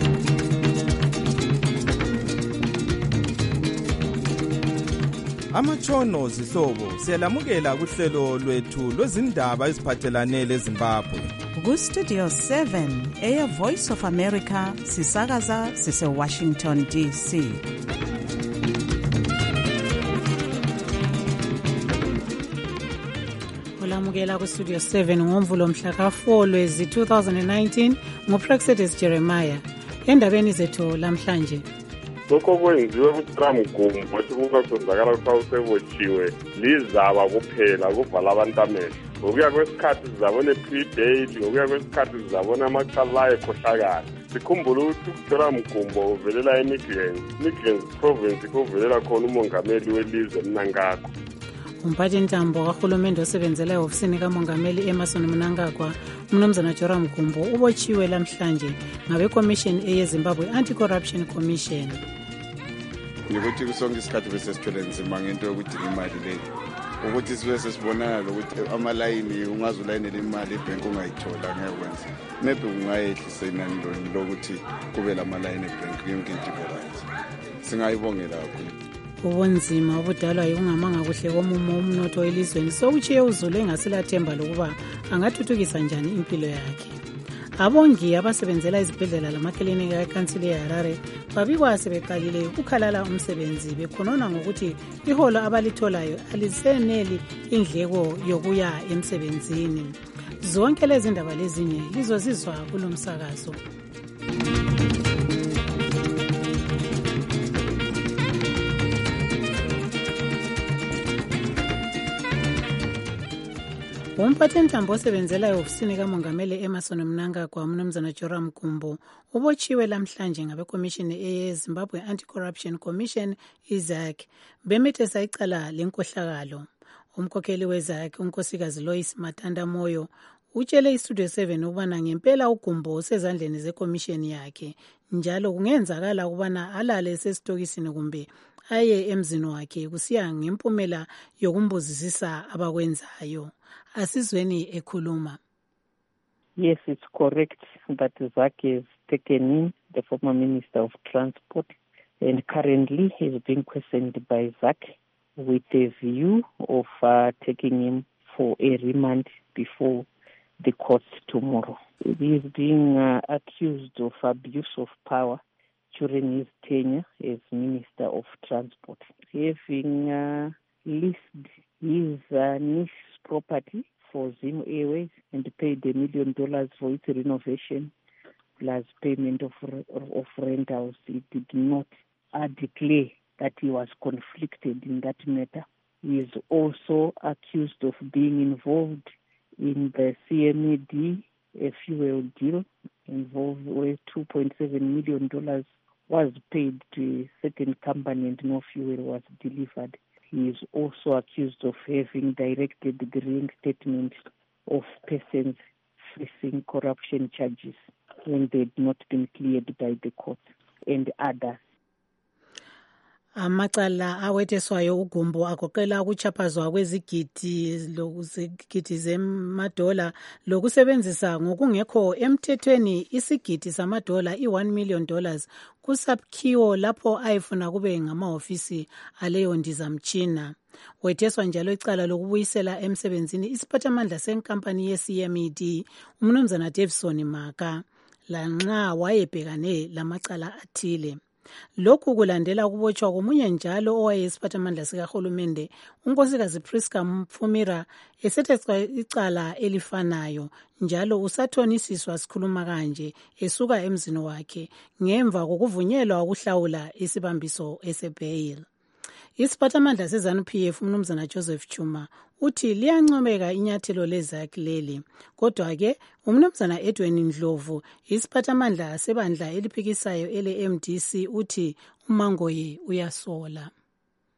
Amatshono zihlobo siyalamukela kuhlelo lwethu lwezindaba eziphathelane leZimbabwe. Ku-Studio 7 Air Voice of America sisakaza sise-Washington DC. Olamukela ku-Studio 7 ngoMvulo mhla ka-4 Lwezi 2019 nguPraxidis Jeremiah. Endabeni zethu lamhlanje. Lokho kwenziwe kuTramgumbo wathi kungasonzakala kusawusebotshiwe lizaba kuphela kuvala abantu amehlo. Ngokuya kwesikhathi sizabona pre-date, ngokuya kwesikhathi sizabona amacala ekhohlakala. Sikhumbule ukuthi uTramgumbo uvelela eMidrand province kuvelela khona umongameli welizwe Mnangagwa. Umphathintambo kahulumende osebenzela ehofisini kamongameli Emmerson Mnangagwa, umnumzana Joram Gumbo, ubotshiwe lamhlanje ngabeCommission eyeZimbabwe Anti-Corruption Commission. Ukuthi kusonke isikhathi bese sithole nzima ngento yokudinga imali leyo. Ukuthi sibe sesibonana ukuthi amalayini ungazulayinela imali ebhenki ungayithola ngekwenza. Maybe ungayehlisa inani lokuthi kube lamalayini ebhenki yonke into right. Singayibongela kakhulu. Ubunzima obudalwa yikungamanga kuhle komumo umnotho elizweni sokutshiye uZulu engaselathemba lokuba angathuthukisa njani impilo yakhe. Abongi abasebenzela izibhedlela lamaklinika eKhansili yeHarare babikwa sebeqalile ukukhalala umsebenzi bekhonona ngokuthi iholo abalitholayo aliseneli indleko yokuya emsebenzini. Zonke lezi ndaba lezinye lizozizwa kulomsakazo. Umphathintambo osebenzela ehofisini kamongameli Emmerson Mnangagwa, umnumzana Joram Gumbo, ubotshiwe lamhlanje ngabeCommission eyeZimbabwe Anti-Corruption Commission iZAC bemethesa icala lenkohlakalo. Umkhokheli weZAC unkosikazi Lois Matanda Moyo utshele iStudio 7 ukubana ngempela uGumbo usezandleni zeCommission yakhe, njalo kungenzakala ukubana alale esesitokisini kumbe aye emzini wakhe kusiya ngempumela yokumbuzisisa abakwenzayo. Asizweni ekhuluma. Yes, it's correct that ZAC has taken in the former Minister of Transport and currently he is being questioned by ZAC with a view of taking him for a remand before the court tomorrow. He is being accused of abuse of power during his tenure as Minister of Transport, having leased his niche property for Zim Airways and paid $1 million for its renovation plus payment of rentals. He did not declare that he was conflicted in that matter. He is also accused of being involved in the CMED, a fuel deal involved where $2.7 million was paid to a certain company and no fuel was delivered. He is also accused of having directed the reinstatement of persons facing corruption charges when they had not been cleared by the court and others. Amacala awetheswayo uGumbo agoqela ukuchaphazwa kwezigidi zemadola lokusebenzisa ngokungekho emthethweni isigidi samadola i$1 million kusaphiwo lapho ayefuna kube ngamahofisi aleyo ndizamtshina. Wetheswa njalo icala lokubuyisela emsebenzini isiphathamandla senkampani ye-CMED umnumzana Davison Maka lanxa wayebhekane lamacala athile. Lokhu kulandela ukubotshwa komunye njalo owayesiphathamandla sikahulumende unkosikazi Priska Mfumira esetheswa icala elifanayo, njalo usathonisiswa sikhuluma kanje esuka emzini wakhe ngemva kokuvunyelwa ukuhlawula isibambiso esebail. Isiphathamandla seZANU-PF umnumzana Joseph Chuma uthi liyancomeka inyathelo leZAC leli, kodwa-ke umnumzana Edwin Ndlovu isiphathamandla sebandla eliphikisayo ele-MDC uthi uMangoye uyasola.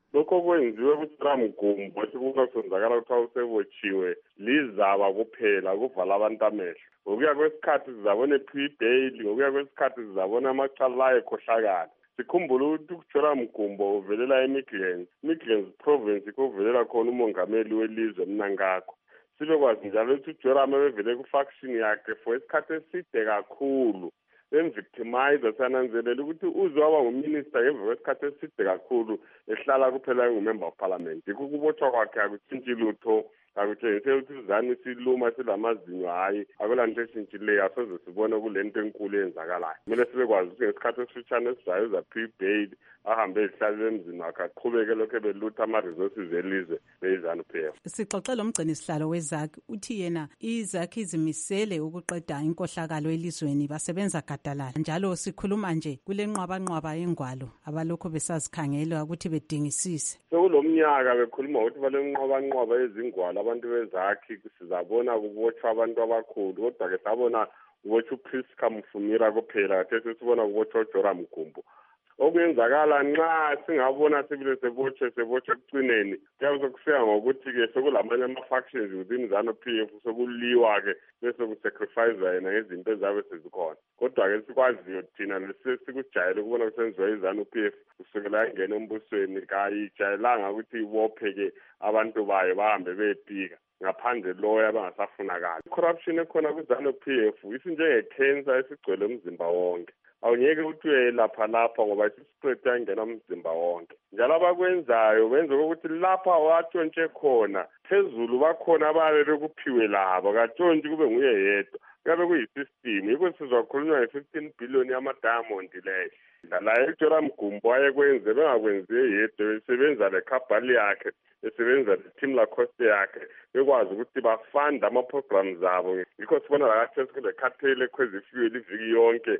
lokho kwenziwe kuTramgumbo ethi kungasonzakala ukuthi awusebotshiwe lizaba kuphela kuvala abantu amehlo. Ngokuya kwesikhathi sizabona i-pre-bail, ngokuya kwesikhathi sizabona amacala ekhohlakala. Sikhumbule ukuthi uJoramgumbo uvelela eMidlands province kuvelela khona umongameli welizwe Mnangagwa. Sibekwazi njalo ukuthi uJoram ebevele ku-faction yakhe for isikhathi eside kakhulu. Emvictimizer sananzelela ukuthi uze waba nguminister ngemva kwesikhathi eside kakhulu ehlala kuphela engumember of parliament. Yikho ukubotshwa kwakhe akutshintshi lutho, akutshengise ukuthi uzani siluma silamazinyo hayi akulanto eshintshileyo asoze sibone kule nto enkulu eyenzakalayo. Kumele sibekwazi ukuthi ngesikhathi esifitshane esizayo uza pre-bail ahambe ehlale emzini wakhe aqhubeke lokhu ebelutha ama-resources elizwe beyiZANU-PF. Sixoxela umgcini sihlalo weZAC uthi yena iZAC izimisele ukuqeda inkohlakalo elizweni basebenza gadalala. Njalo sikhuluma nje kule nqwabanqwaba yengwalo abalokho besazikhangela ukuthi bedingisise. Sekulomnyaka bekhuluma ukuthi bale nqwabanqwaba yezingwalo abantu beZAC sizabona kubotshwa abantu abakhulu, kodwa ke sabona kubotshwa uPriska Mufumira kuphela, khathesi sibona kubotshwa uJoramgumbo. Okuyenzakala nxa singabona sibile sebotshwe ekucineni kuyabe sokuseka ngokuthi-ke sekulamanye ama-factions within ZANU-PF sokuliwa-ke bese kusacrificewa yena ngezinto ezabe sezikhona. Kodwa-ke sikwaziyo thina sikujayele ukubona kusenziwa iZANU-PF kusukela yangena embusweni kayijayelanga ukuthi ibophe-ke abantu bayo bahambe beyepika ngaphandle loya abangasafunakali. Corruption ekhona kwiZANU-PF isinjenge-cancer esigcwele umzimba wonke. Awungeke ukuthi uyelapha lapha ngoba isispread yangena umzimba wonke. Njalo abakwenzayo benza ukuthi lapha watshontshe khona phezulu bakhona ababe bekuphiwe labo katshontshe kube nguye yedwa. Kuyabe kuyisystem. Yikho sizokhulunywa nge-15 billion yama-diamond leyo. La uJoramgumbo wayekwenze bengakwenziwe yedwa, besebenza lekhabhali yakhe, besebenza le-team lacoste yakhe, bekwazi ukuthi bafanda ama-programs abo. Yikho sibona lakathesi kule cartel ekhweza fuel iviki yonke.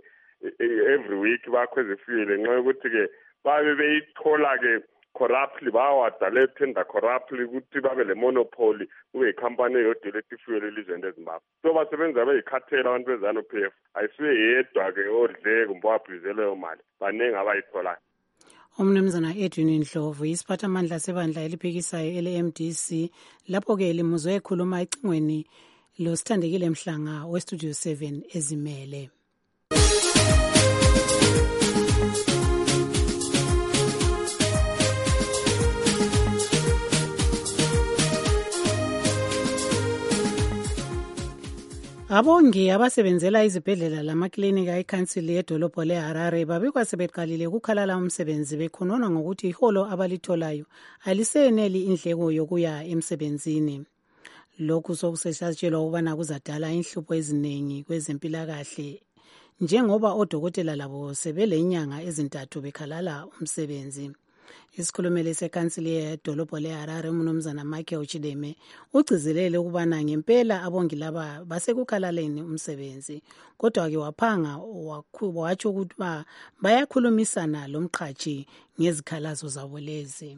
Every week bakhweze fuel nxa ukuthi-ke babe beyithola-ke corruptly bawadala tender corruptly ukuthi babe le monopoly kube yikhampani eyodwa eletha ifuel elizweni leZimbabwe. So basebenza beyikhathela abantu beZANU-PF, ayisuye yedwa-ke odle kumbe wabhize leyo mali, baningi abayitholayo. Umnumzana Edwin Ndlovu isiphathamandla sebandla eliphikisayo ele-MDC lapho-ke limuzwe ekhuluma ecingweni loSithandekile Mhlanga weStudio 7 ezimele. Abongi abasebenzela izibhedlela lamaklinika ekhansili yedolobho leHarare babikwa sebeqalile ukukhalala umsebenzi bekhonona ngokuthi iholo abalitholayo aliseneli indleko yokuya emsebenzini. Lokhu sokusesatshelwa ukubana kuzadala inhlupho eziningi kwezempilakahle njengoba odokotela labo sebelenyanga ezintathu bekhalala umsebenzi. Isikhulumeli sekhansili yedolobho leHarare umnumzana Michael Chideme ugcizelele ukubana ngempela abongi laba basekukhalaleni umsebenzi, kodwa-ke waphanga watsho ukuthi bayakhulumisana lomqhatshi ngezikhalazo zabo lezi.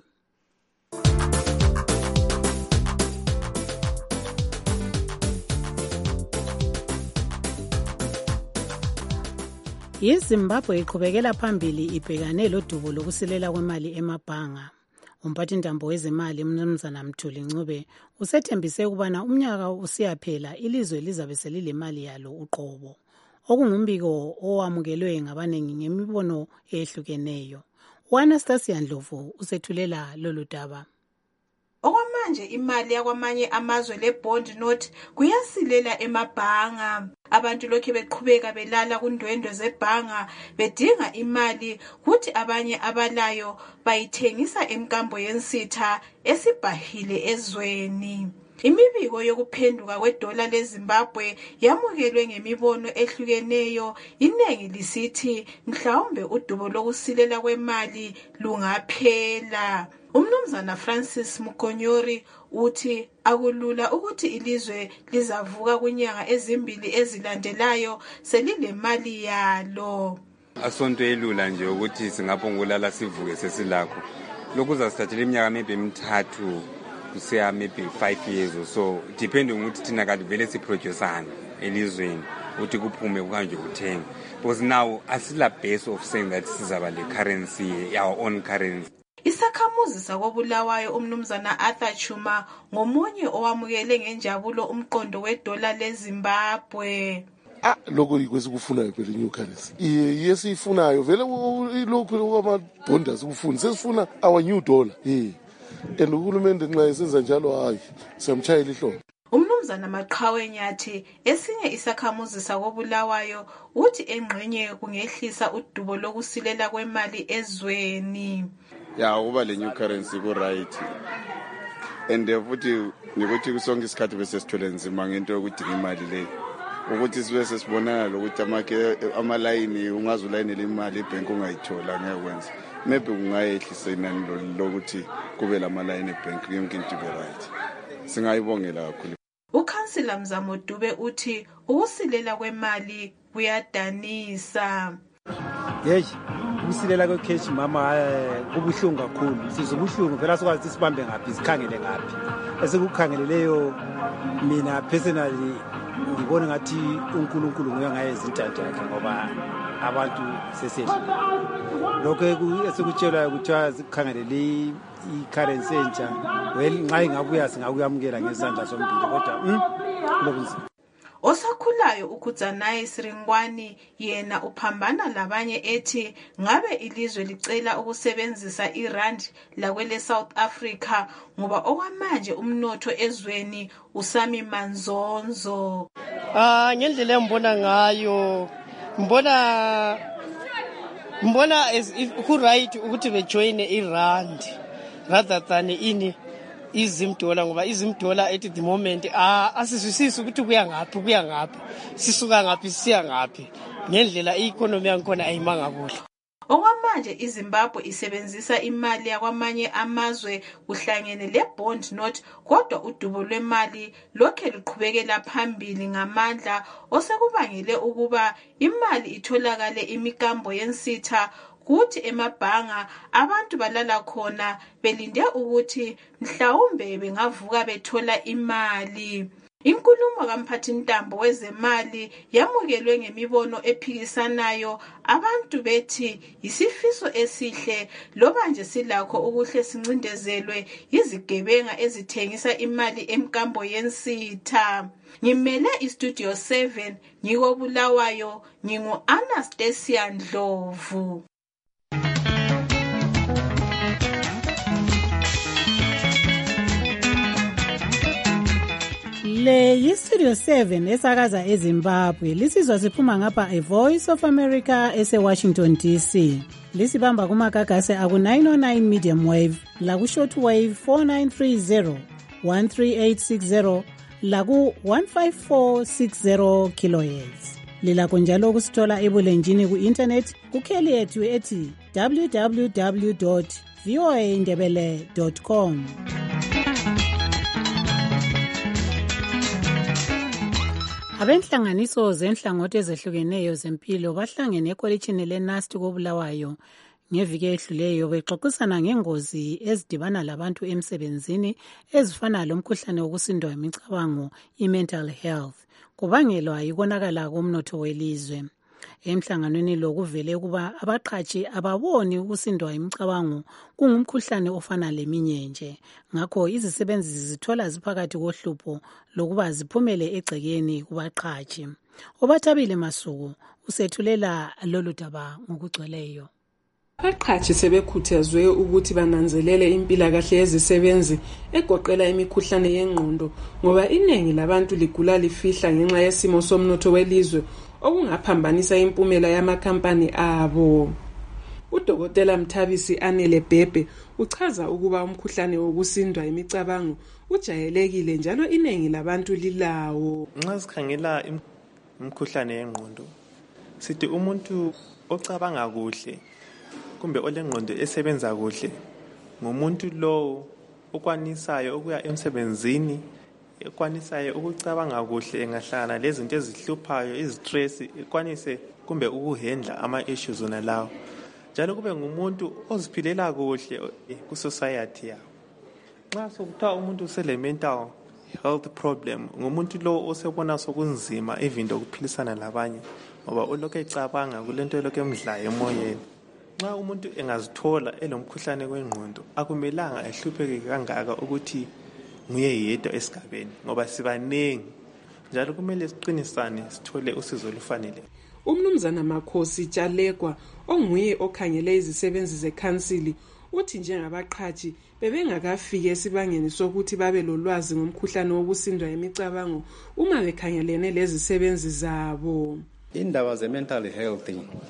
iZimbabwe iqhubekela phambili ibhekane lodubo lokusilela kwemali emabhanga. Umphathintambo wezemali umnumzana Mthuli Ncube usethembise ukubana umnyaka usiyaphela ilizwe lizabe selilemali yalo uqobo. Okungumbiko owamukelwe ngabanengi ngemibono ehlukeneyo. U-Anastasia Ndlovu usethulela lolu daba. Okwamanje imali yakwamanye amazwe le-bond note kuyasilela emabhanga. Abantu lokhu beqhubeka belala kundwendwe zebhanga bedinga imali, kuthi abanye abalayo bayithengisa emkambo yensitha esibhahile ezweni. Imibiko yokuphenduka kwedola leZimbabwe yamukelwe ngemibono ehlukeneyo, inengi lisithi mhlawumbe udubo lokusilela kwemali lungaphela. Umnumzana Francis Mukonyori uthi akulula ukuthi ilizwe lizavuka kunyanga ezimbili ezilandelayo selilemali yalo. Asonto elula nje ukuthi singaphungula la sivuke sesilakho. Lokhu uzasithathela iminyaka maybe emithathu kusiya maybe 5 years or so, depending ukuthi thina kanti vele siproduceana elizweni ukuthi kuphume kanje kuthenga. Because now asila base of saying that sizaba le currency, our own currency. Isakhamuzi sakobulawayo umnumzana Arthur Chuma ngomunye owamukele ngenjabulo umqondo wedola leZimbabwe. Lokho yikwesikufunayo phela new currency. Yesifunayo vele lokho kwamabonda sikufuna. Sesifuna our new dollar. And uhulumende nxa esenza njalo hayi siyamchayela ihlobo. Umnumzana Maqhawe Nyathi esinye isakhamuzi sakobulawayo uthi engqenye kungehlisa udubo lokusilela kwemali ezweni. Kuba le new currency ku right. And futhi nikuthi kusonke isikhathi bese sithole nzima ngento yokudinga imali le. Ukuthi sibe sesibonana lokuthi amalayini ungazulayinela imali ebank ungayithola ngekwenza. Maybe kungayehlisa inani lokuthi kube lamalayini ebank yonke into be right. Singayibongela kakhulu. Ukhansila Mzamo Dube uthi ukusilela kwemali kuyadanisa. Ukusilela kwecash mama kubuhlungu kakhulu. Sizobuhlungu phela sokwazi sibambe ngaphi sikhangele ngaphi. Esekukhangeleleyo mina personally ngibona ngathi uNkulunkulu nguye ngayenza intando yakhe ngoba abantu sesedlule. Lokho esikutshelwa ukuthi sikhangelele i-currency entsha nxa ingabuya singakuyamukela ngezandla zombili kodwa lokunzima. Osakhulayo uKhudzanayi Siringwani yena uphambana labanye ethi ngabe ilizwe licela ukusebenzisa irand lakwele South Africa ngoba okwamanje umnotho ezweni usami manzonzo. Ngendlela engibona ngayo mbona as ku right ukuthi bejoin irand rather than in izimdola ngoba izimdola at the moment asizwisisi ukuthi kuya ngaphi sisuka ngaphi siya ngaphi ngendlela i-economy yakhona ayimanga kuhle. Okwamanje iZimbabwe isebenzisa imali yakwamanye amazwe kuhlangene le-bond note kodwa udubo lwemali lokhe luqhubekela phambili ngamandla osekubangele ukuba imali itholakale imikambo yensitha kuthi emabhanga abantu balala khona belinde ukuthi mhlawumbe bengavuka bethola imali. Inkulumo kaMphathintambo wezemali yamukelwe ngemibono ephikisanayo abantu bethi isifiso esihle loba nje silakho ukuhle sincindezelwe izigebenga ezithengisa imali emkambo yensitha. Ngimele iStudio 7 ngikobulawayo ngingu-Anastasia Ndlovu. Le yiStudio 7 esakaza eZimbabwe lisizwa siphuma ngapha eVoice of America eseWashington DC. Lisibamba kumagagase aku-909 medium wave laku-short wave 4930 13860 laku-15460 kilohertz. Lilakho njalo ukusithola ebulenjini ku-internet kukheli yethu ethi www.voaindebele.com. Abenhlanganiso zenhlangothi ezehlukeneyo zempilo bahlangene ekolitshini leNasti kobulawayo ngeviki edluleyo bexoxisana ngengozi ezidibana labantu emsebenzini ezifana lomkhuhlane wokusindwa imicabango i-mental health kubangelwa yikonakala komnotho welizwe. Emhlanganweni lo kuvele kuba abaqhatshi ababoni ukusindwa imicabango kungumkhuhlane ofana leminye nje. Ngakho izisebenzi zithola ziphakathi kohlupho lokuba ziphumele egcekeni kubaqhatshi. Obathabile Masuku usethulela lolu daba ngokugcweleyo. Abaqhatshi sebekhuthazwe ukuthi bananzelele impilakahle yezisebenzi egoqela imikhuhlane yengqondo ngoba iningi labantu ligula lifihla ngenxa yesimo somnotho welizwe okungaphambanisa impumela yamakhampani abo. Udokotela Mthabisi Anele Bhebhe uchaza ukuba umkhuhlane wokusindwa imicabango ujayelekile njalo iningi labantu lilawo. Nxa sikhangela imkhuhlane yengqondo sithi umuntu ocabanga kuhle kumbe olengqondo esebenza kuhle ngumuntu lo okwanisayo ukuya emsebenzini ekwanisayo ukucabanga kuhle engahlangana lezinto ezihluphayo izistress ekwanise kumbe ukuhandla ama-issues wona lawo njalo kube ngumuntu oziphilela kuhle ku-society yawo. Nxa sokuthiwa umuntu usele-mental health problem ngumuntu lo osebona sokunzima ivinto okuphilisana labanye ngoba ulokhu ecabanga kulento elokhu emdlayo emoyeni nxa umuntu engazithola elomkhuhlane wengqondo akumelanga ehlupheke kangaka ukuthi nguye yedwa esigabeni ngoba sibanengi njalo kumele siqinisane sithole usizo olufanele. Umnumzana Makhosi Tshalekwa onguye okhangele izisebenzi zekhansili uthi njengabaqhaji bebengakafiki esibangeni sokuthi babe lolwazi ngomkhuhlane wokusindwa yemicabango uma bekhangelene lezisebenzi zabo. Indaba ze-mental health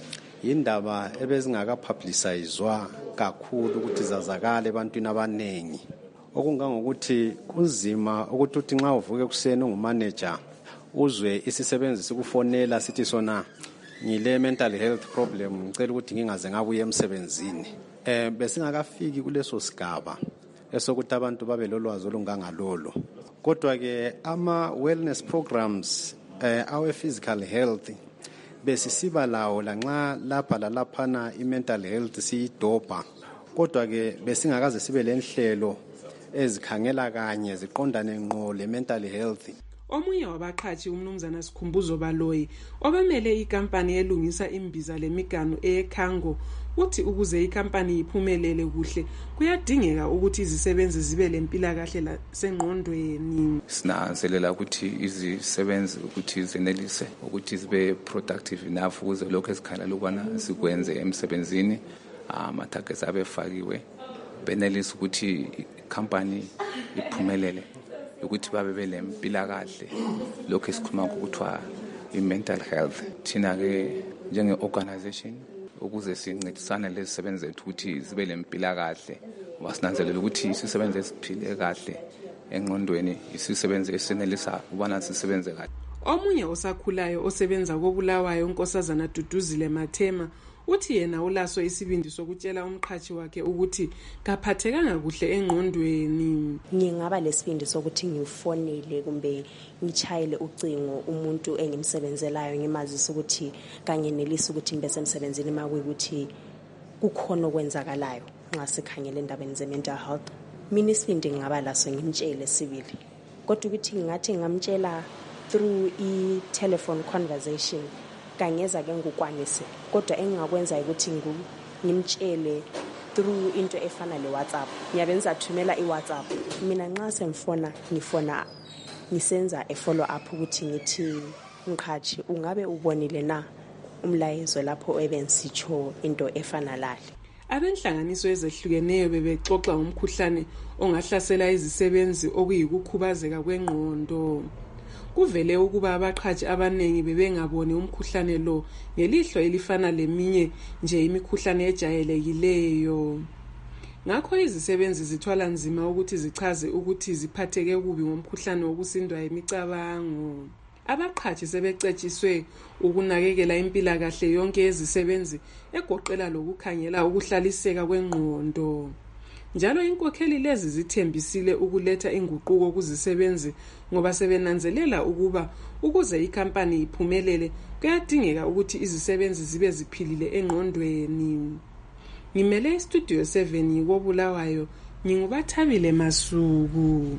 indaba ebezingakapublicizwa kakhulu ukuthi zazakale ebantwini abanengi, okungangokuthi kunzima ukuthi uthi nxa uvuke kuseni ungumanager uzwe isisebenzi sikufonela sithi sona ngile mental health problem ngicela ukuthi ngingaze ngabuye emsebenzini. Besingakafiki kuleso sigaba esokuthi abantu babe lolwazi olungangalolo. Kodwa ke ama wellness programs awe physical health besisiba lawo lanxa lapha lalaphana i-mental health siyidobha, kodwa ke besingakaze sibe lenhlelo ezikhangela kanye ziqondane ngqo le-mental health. Omunye wabaqhaji umnumzana Sikhumbuzo Baloyi obamele ikampani elungisa imbiza lemiganu eKhango uthi ukuze ikampani iphumelele kuhle kuyadingeka ukuthi izisebenzi zibe lempilakahle lasengqondweni. Sinanzelela ukuthi izisebenzi ukuthi zenelise ukuthi zibe productive enough ukuze lokho esikhala ukwana sikwenze emsebenzini, ama-targets abefakiwe benelise ukuthi ikampani iphumelele ukuthi babe belempilakahle lokho esikhuluma ngokuthiwa i-mental health. Thina ke njenge-organization ukuze sincedisane lezisebenzi zethu ukuthi zibe lempilakahle wasinanzelela ukuthi isisebenzi esiphile kahle engqondweni isisebenzi esenelisa ubana sisebenze kahle. Omunye osakhulayo osebenza koBulawayo uNkosazana Duduzile Mathema uthi yena ulaso isibindi sokutshela umqhashi wakhe ukuthi kaphathekanga kuhle engqondweni. Ngingaba lesibindi sokuthi ngifonele kumbe ngichayele ucingo umuntu engimsebenzelayo ngimazisa ukuthi kanye nelisa ukuthi ngibe semsebenzini makuyi kukhona okwenzakalayo nxa sikhangele endabeni ze-mental health. Mina isibindi ngingaba laso ngimtshele sibili, kodwa ukuthi ngathi ngamtshela through i-telephone conversation kangeza ke ngukwanise, kodwa engingakwenza ukuthi ngimtshele through into efana le-WhatsApp. Ngiyabenza thumela i-WhatsApp mina nxa semfona ngifona ngisenza e-follow up ukuthi ngithi mqhaji ungabe ubonile na umlayezo lapho ebensitsho into efana lale. Abenhlanganiso ezehlukeneyo bebexoxa ngomkhuhlane ongahlasela izisebenzi okuyikukhubazeka kwengqondo. Kuvele ukuba abaqhaji abanengi bebengaboni umkhuhlane lo ngelihlo elifana leminye nje imikhuhlane ejayelekileyo. Ngakho izisebenzi zithwala nzima ukuthi zichaze ukuthi ziphatheke kubi ngomkhuhlane wokusindwa yemicabango. Abaqhaji sebecetshiswe ukunakekela impilakahle yonke yezisebenzi egoqela lokukhangela ukuhlaliseka kwengqondo. Njalo inkokheli lezi zithembisile ukuletha inguquko kuzisebenzi ngoba sebenanzelela ukuba ukuze ikampani iphumelele kuyadingeka ukuthi izisebenzi zibe ziphilile engqondweni. Ngimele istudio 7 koBulawayo ngingubathabile Masuku.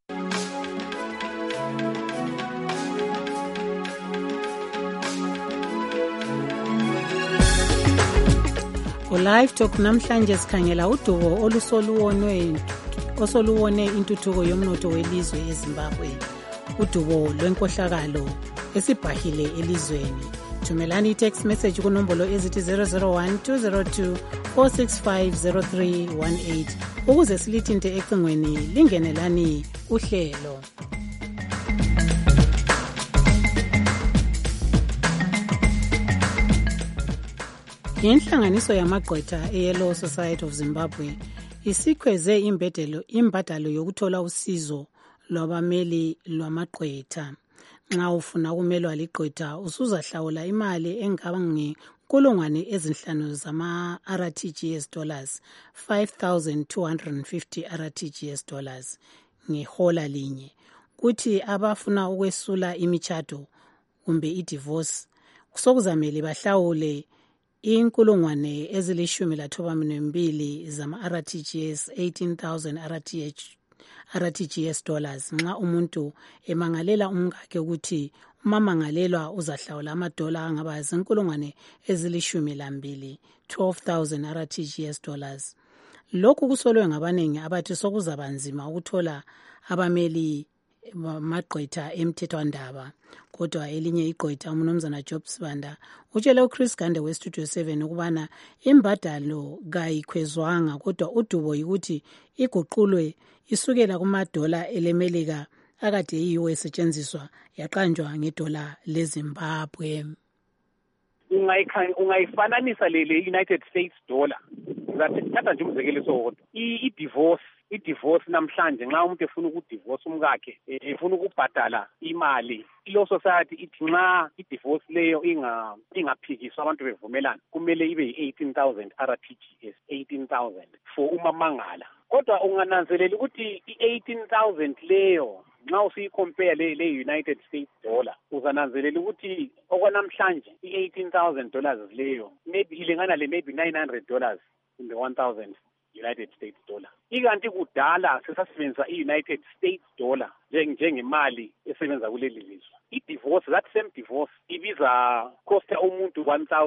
Live Talk namhlanje sikhangela udubo osoluwone intuthuko yomnotho welizwe eZimbabwe. Udubo lwenkohlakalo esibhahile elizweni. Thumelani text message kunombolo ezithi 001-202-465-0318 ukuze silithinte ecingweni lingenelani uhlelo. Inhlanganiso yamagqwetha eYellow Society of Zimbabwe isikhweze imbadalo yokuthola usizo lwabameli lwamagqwetha. Nxa ufuna ukumelwa ligqwetha usuzahlawula imali engaba nge5,000 zama-RTGS dollars, 5,250 RTGS dollars ngehola linye. Kuthi abafuna ukwesula imitshato kumbe idivorce sokuzamele bahlawule 1,012 zama-RTGS, 18,000 RTGS dollars nxa umuntu emangalela umkakhe ukuthi umamangalelwa uzahlawula amadola angaba zinkulungwane ezili-12 12,000 RTGS dollars. Lokhu kusolwe ngabaningi abathi sokuzaba nzima ukuthola abameli magqwetha emthethwandaba. Kodwa elinye igqwetha umnumzana Job Sibanda utshele uChris Gande weStudio 7 ukubana imbadalo kayikhwezwanga kodwa udubo yikuthi iguqulwe isukela kumadola elemelika akade yiwo esetshenziswa yaqanjwa ngedola leZimbabwe. Ungayifananisa le-United States dollar, thatha nje umzekeliso wodwa. I-divorce namhlanje nxa umuntu efuna ukudivorce umkakhe efuna ukubhadala imali, i-Law Society ithi nxa i-divorce leyo ingaphikiswa abantu bevumelana kumele ibe yi-18,000 RTGS, 18,000 for umamangala. Kodwa ungananzelela ukuthi i-18,000 leyo nxa usiyicompare le-United States dollar uzananzelela ukuthi okwanamhlanje i-18,000 dollars leyo maybe ilingana maybe $900 in the 1,000 United States dollar. Ikanti kudala sesasebenzisa i-United States dollar njengemali esebenza kuleli lizwe. I-divorce, that same divorce ibiza costa umuntu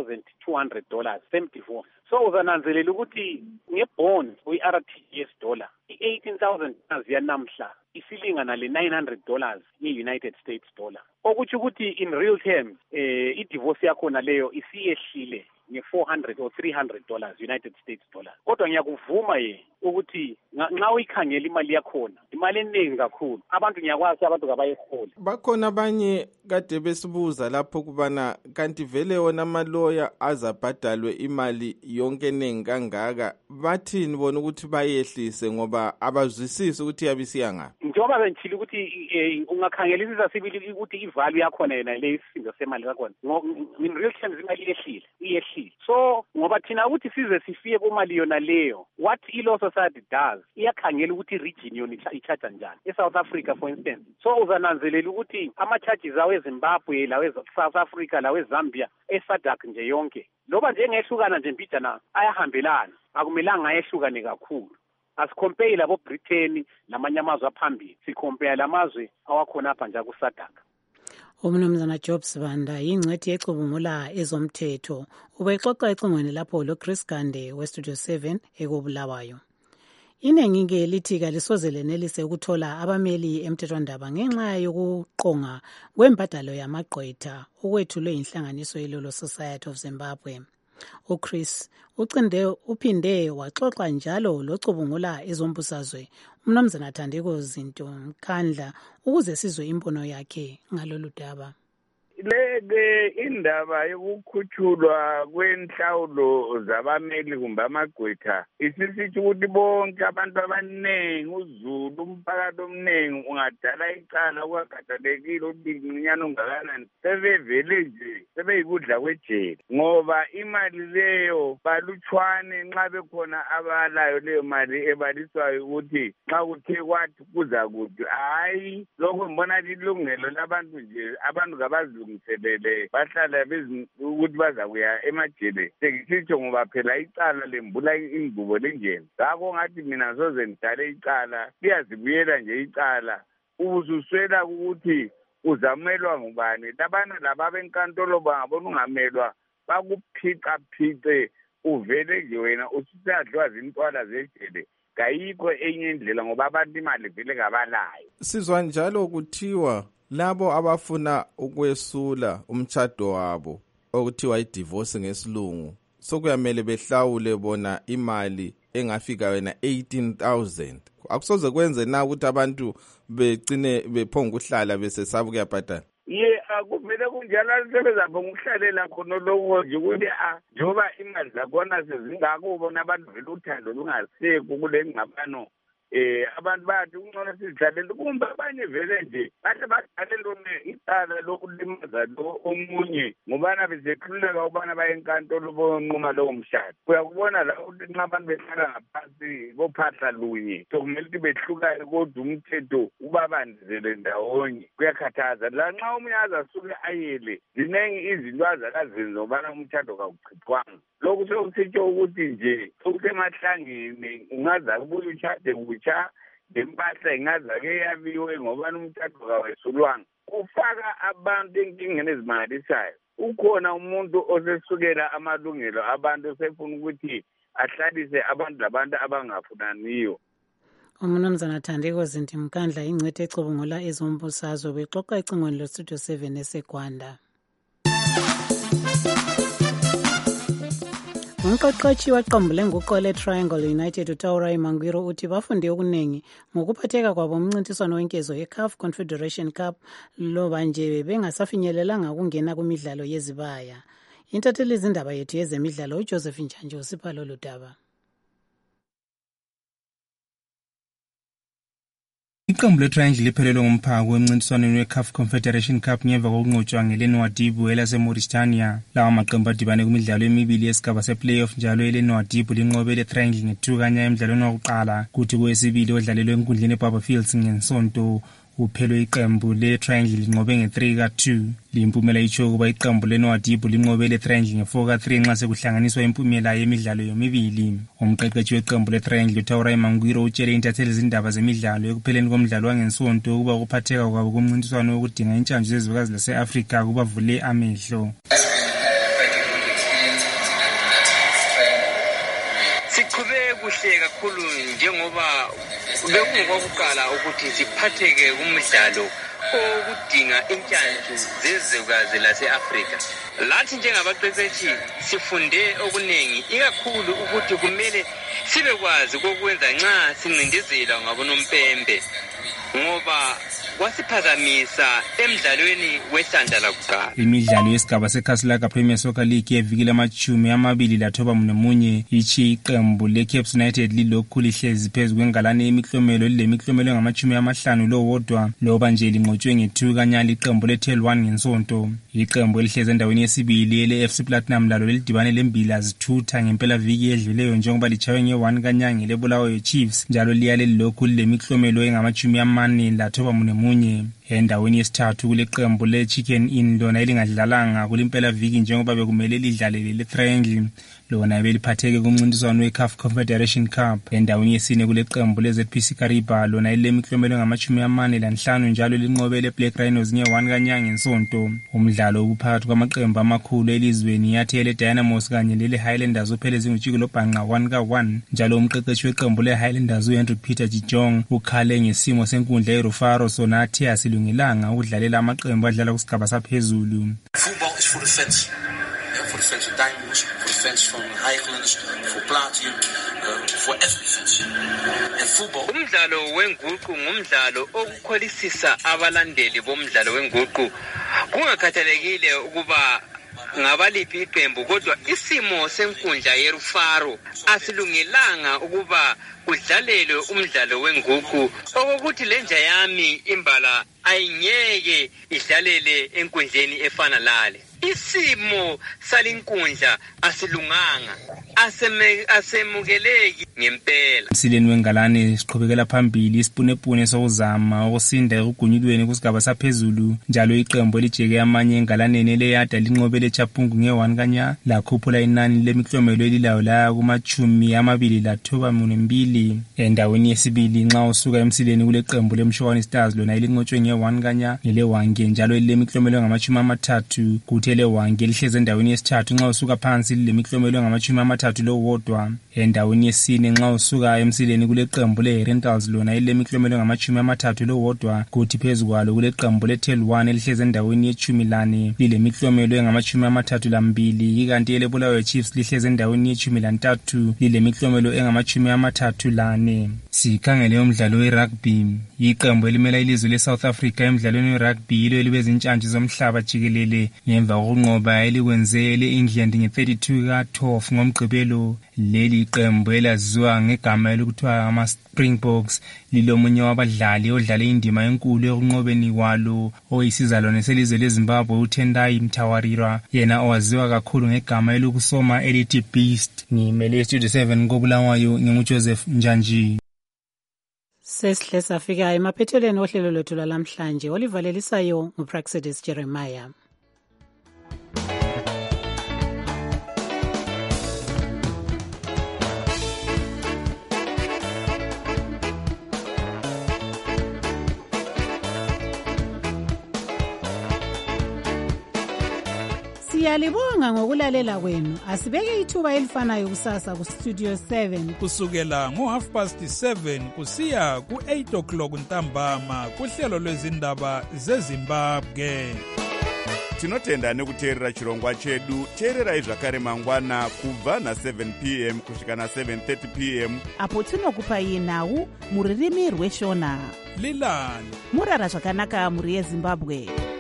$1,200, same divorce. So uzananzelela ukuthi ngebond kwi-RTGS dollar i-18,000 yanamhla isilingana le-$900 ye-United States dollar. Okuthi ukuthi in real terms i-divorce yakhona leyo isiyehlile nge-$400 or $300 United States dollar. Kodwa ngiyakuvuma ukuthi nxa uyikhangela imali yakhona imali eningi kakhulu. Abantu ngiyakwazi abantu kabayiholi. Bakhona abanye kade besibuza lapho kubana kanti vele wona amaloya azabhadalwe imali yonke eningi kangaka, bathini bona ukuthi bayehlise ngoba abazwisisi ukuthi yabisiya ngaphi? Njengoba bengitshila ukuthi ungakhangelisisa sibili ukuthi ivalue yakhona yena le isindo semali yakhona in real terms imali iyehlile. So ngoba thina ukuthi size sifike kumali yona leyo, what i-Law Society does iyakhangela ukuthi region yona i-charge njani. E-South Africa for instance, so uzananzelela ukuthi ama-charges aweZimbabwe lawe-South Africa lawe-Zambia e-SADC nje yonke loba nje ngehlukana nje mbijana ayahambelana, akumelanga ayehlukane kakhulu. Asicompare labo Britain namanye amazwe aphambili, sicompare lamazwe awakhona apha nje ku-SADC. Umnumzana Job Sibanda yingcwethi ecubungula ezomthetho ubexoxa ecingweni lapho loChris Gande weStudio 7 ekobulawayo. Inengi-ke lithi kalisoze lenelise ukuthola abameli emthethwandaba ngenxa yokuqonga kwembadalo yamagqwetha okwethulwe inhlanganiso ye-Law Society of Zimbabwe. uChris uphinde waxoxa njalo locubungula ezombusazwe umnumzana Thandeko Zinto Mkhandla ukuze sizwe imbono yakhe ngalolu daba. Leke indaba yokukhutshulwa kwenhlawulo zabameli kumbe amagqwetha isisithi ukuthi bonke abantu abaningi, uZulu, umphakathi omningi ungadala icala kwakhathalekile ukuthi ngcinyane ungakanani sebevele nje sebeyikudla kwejele ngoba imali leyo balutshwane nxa bekhona abalayo leyo mali ebaliswayo ukuthi nxa kuthe kwathi kuza kuthi hayi lokho ngibona lilungelo labantu nje, abantu kabazilungiselele bahlala ukuthi bazakuya emajele sekisitsho ngoba phela icala lembula ingubo lenjeni. Ngakho ngathi mina soze ngidale icala liyazibuyela nje icala ubuzuswela ukuthi uzamelwa ngubani. Labana laba benkantolo bangabona ungamelwa bakuphica uvele nje wena ususadliwa zintwala zejele. Kayikho enye indlela ngoba abantu imali vele kabalayo. Sizwa njalo kuthiwa labo abafuna ukwesula umtshado wabo okuthiwa i-divorce ngesilungu sokuyamele behlawule bona imali engafika wena 18,000. Akusoze kwenze na ukuthi abantu begcine bephonga ukuhlala besesaba ukuyabhadala? Kumele kunjalo sebezabonga ukuhlalela khona lokho nje ukuthi njengoba imali zakhona sezingako ubona abantu vele uthando lungasekho kule ngxabano. Abantu bathi ungcono sizidlalele kumbe abanye vele nje bahle badlale lona icala lokulimaza lo omunye ngobana bezekhululeka ubana baye enkantolo bonquma lowo mshado. Uyakubona la ukuthi nxa abantu behlala ngaphansi kophahla lunye sokumele ukuthi behlukane kodwa umthetho ubabandizele ndawonye. Kuyakhathaza la nxa omunye azasuke ayele zinengi izinto azakazenza ngobana umtshado kawuchithwanga. Lokhu sokusitsho ukuthi nje sokusemahlangeni ungaza kubuye utshade kutsha lempahla ingazake yabiwe ngobani umtshado kawesulwanga. kufaka abantu enkingeni ezimangalisayo. Ukhona umuntu osesukela amalungelo abantu osefuna ukuthi ahlalise abantu labantu abangafunaniyo. Umnumzana Thandeko Zintimkandla ingcwethe ecubungula ezombusazwe bexoxa ecingweni lo-Studio 7 eseGwanda. Umqeqeshi waqembu lenguqu le-Triangle United uTaurai Mangwiro uthi bafunde okuningi ngokuphatheka kwabo umncintiswano wenkezo ye-CAF Confederation Cup loba nje bengasafinyelelanga ukungena kumidlalo yezibaya. Intatheli izindaba yethu yezemidlalo uJoseph Njanje usipha lolu daba. Iqembu le-Triangle liphelelwe ngumphako wemncintiswaneni we-CAF Confederation Cup ngemva kokunqotshwa ngeLenwadibu elase-Mauritania. Lawa maqembu adibane kumidlalo emibili yesigaba se-playoff njalo eLenwadibu linqobe le-Triangle nge-2-0 emidlalweni wokuqala, kuthi kowesibili odlalelwe enkundleni eBarberfields ngesonto uphelwe iqembu le-Triangle linqobe nge-3-2. Limpumela itsho ukuba iqembu leNwadibu linqobe le-Triangle nge-4-3 nxa sekuhlanganiswa impumela yemidlalo yomibili. Umqeqeshi weqembu le-Triangle uTaurai Mangwiro utshele intatheli izindaba zemidlalo ekupheleni komdlalo wangensonto ukuba ukuphatheka kwabo kumncintiswano wokudinga intshantshu zezwekazi lase-Afrika kubavule amehlo. Siqhube kuhle kakhulu njengoba bekungokwakuqala ukuthi siphatheke kumdlalo okudinga intshantshu zezwekazi lase-Afrika. Lathi njengabaqeqeshi sifunde okuningi, ikakhulu ukuthi kumele sibekwazi kokwenza nxa sincindezela ngabonompembe, ngoba kwasiphazamisa emidlalweni wesandla lakuqala. Imidlalo yesigaba seKhasilaka Premier Soccer League yevikile ama-29 ichi iqembu leCaps United lilokhu lihlezi phezu kwengalane yemiklomelo lilemiklomelo engama-50 lowodwa loba nje linqotshwe nge-2-0 iqembu le-Tel 1 ngensonto. Iqembu elihlezi endaweni yesibili ele-FC Platinum lalo lelidibane lembila zithutha ngempela viki edluleyo njengoba lichawe nge-1-0 ngeleBulawayo Chiefs njalo liyale lilokhu lilemiklomelo engama-49. Endaweni yesithathu kule qembu le-Chicken Inn lona elingadlalanga kulimpela viki njengoba bekumele lidlalele le-Triangle lona beliphatheke kumncintiswano we-CAF Confederation Cup. Endaweni yesine kule qembu le-ZPC Kariba lona elilemiklomelo engama-45 njalo linqobe le-Black Rhinos nge-1-0 ngensonto. Umdlalo uphakathi kwamaqembu amakhulu elizweni yathi ele-Dynamos kanye lele-Highlanders uphele zingutshiki lobhanqa 1-1 njalo umqeqeshi weqembu le-Highlanders uHenry Peter Jijong ukhale ngesimo senkundla yeRufaro sona athi asilungelanga ukudlalela amaqembu adlala kusigaba saphezulu. Football is for the fans. For the fans of Diamonds, for the fans from Highlands, for Platinum, for every fans. And football. Umdlalo wenguqu ngumdlalo okukholisisa abalandeli bomdlalo wenguqu. Kungakhathalekile ukuba ngabaliphi iqembu, kodwa isimo senkundla yeRufaro asilungelanga ukuba kudlalelwe umdlalo wenguqu, okokuthi lenja yami imbala ayingeke idlalele enkundleni efana lale. Isimo salinkundla asilunganga, asemukeleki ngempela. Sileni wengalane siqhubekela phambili isipunepune sokuzama ukusinda ekugunyulweni kusigaba saphezulu njalo iqembu elijeke amanye engalaneni eleyada linqobe leChapungu nge-1-0 lakhuphula inani lemiklomelo elilayo laya kuma-29. Endaweni yesibili nxa usuka emsileni kule qembu leMshowani Stars lona elinqotshwe nge-1-0 neleWange njalo lilemiklomelo engama-30 kuthi eleWange lihleze endaweni yesithathu nxa usuka phansi lilemiklomelo engama-30 lowodwa. Endaweni yesine nxa usuka emsileni kule qembu le-Rentals lona elilemiklomelo engama-30 lowodwa kuthi phezu kwalo kule qembu le-Tel 1 elihleze endaweni ye-14 lilemiklomelo engama-32 ikanti eleBulawayo Chiefs lihleze endaweni ye-13 lilemiklomelo engama-34. Sikhangele umdlalo we-rugby. Iqembu elimela ilizwe le-South Africa emidlalweni we-rugby yilo elibe zintshantshi zomhlaba jikelele ngemva kokunqoba elikwenze ele-England nge-32-12 ngomgqibelo. Leli qembu elaziwa ngegama elokuthiwa ama-Springboks lilomunye wabadlali odlale indima enkulu ekunqobeni kwalo oyisizalwane selizwe leZimbabwe uTendai Mtawarira, yena owaziwa kakhulu ngegama elokusoma elithi Beast. Ngimele Studio 7 koBulawayo nginguJoseph Njanji. Sesihle safika emaphethelweni ohlelo lwethu lwalamhlanje olivalelisayo nguPraxedis Jeremiah. Siyalibonga ngokulalela kwenu. Asibeke ithuba elifanayo kusasa ku Studio 7 kusukela ngo7:30 kusiya ku8 o'clock ntambama kuhlelo lwezindaba zeZimbabwe. Tinotenda nekuteerera chirongwa chedu. Teererai zvakare mangwana kubva na7 p.m. kusvika na7:30 p.m. apo tinokupai nhau muririmi rweshona. Lilani murara zvakanaka muri yeZimbabwe.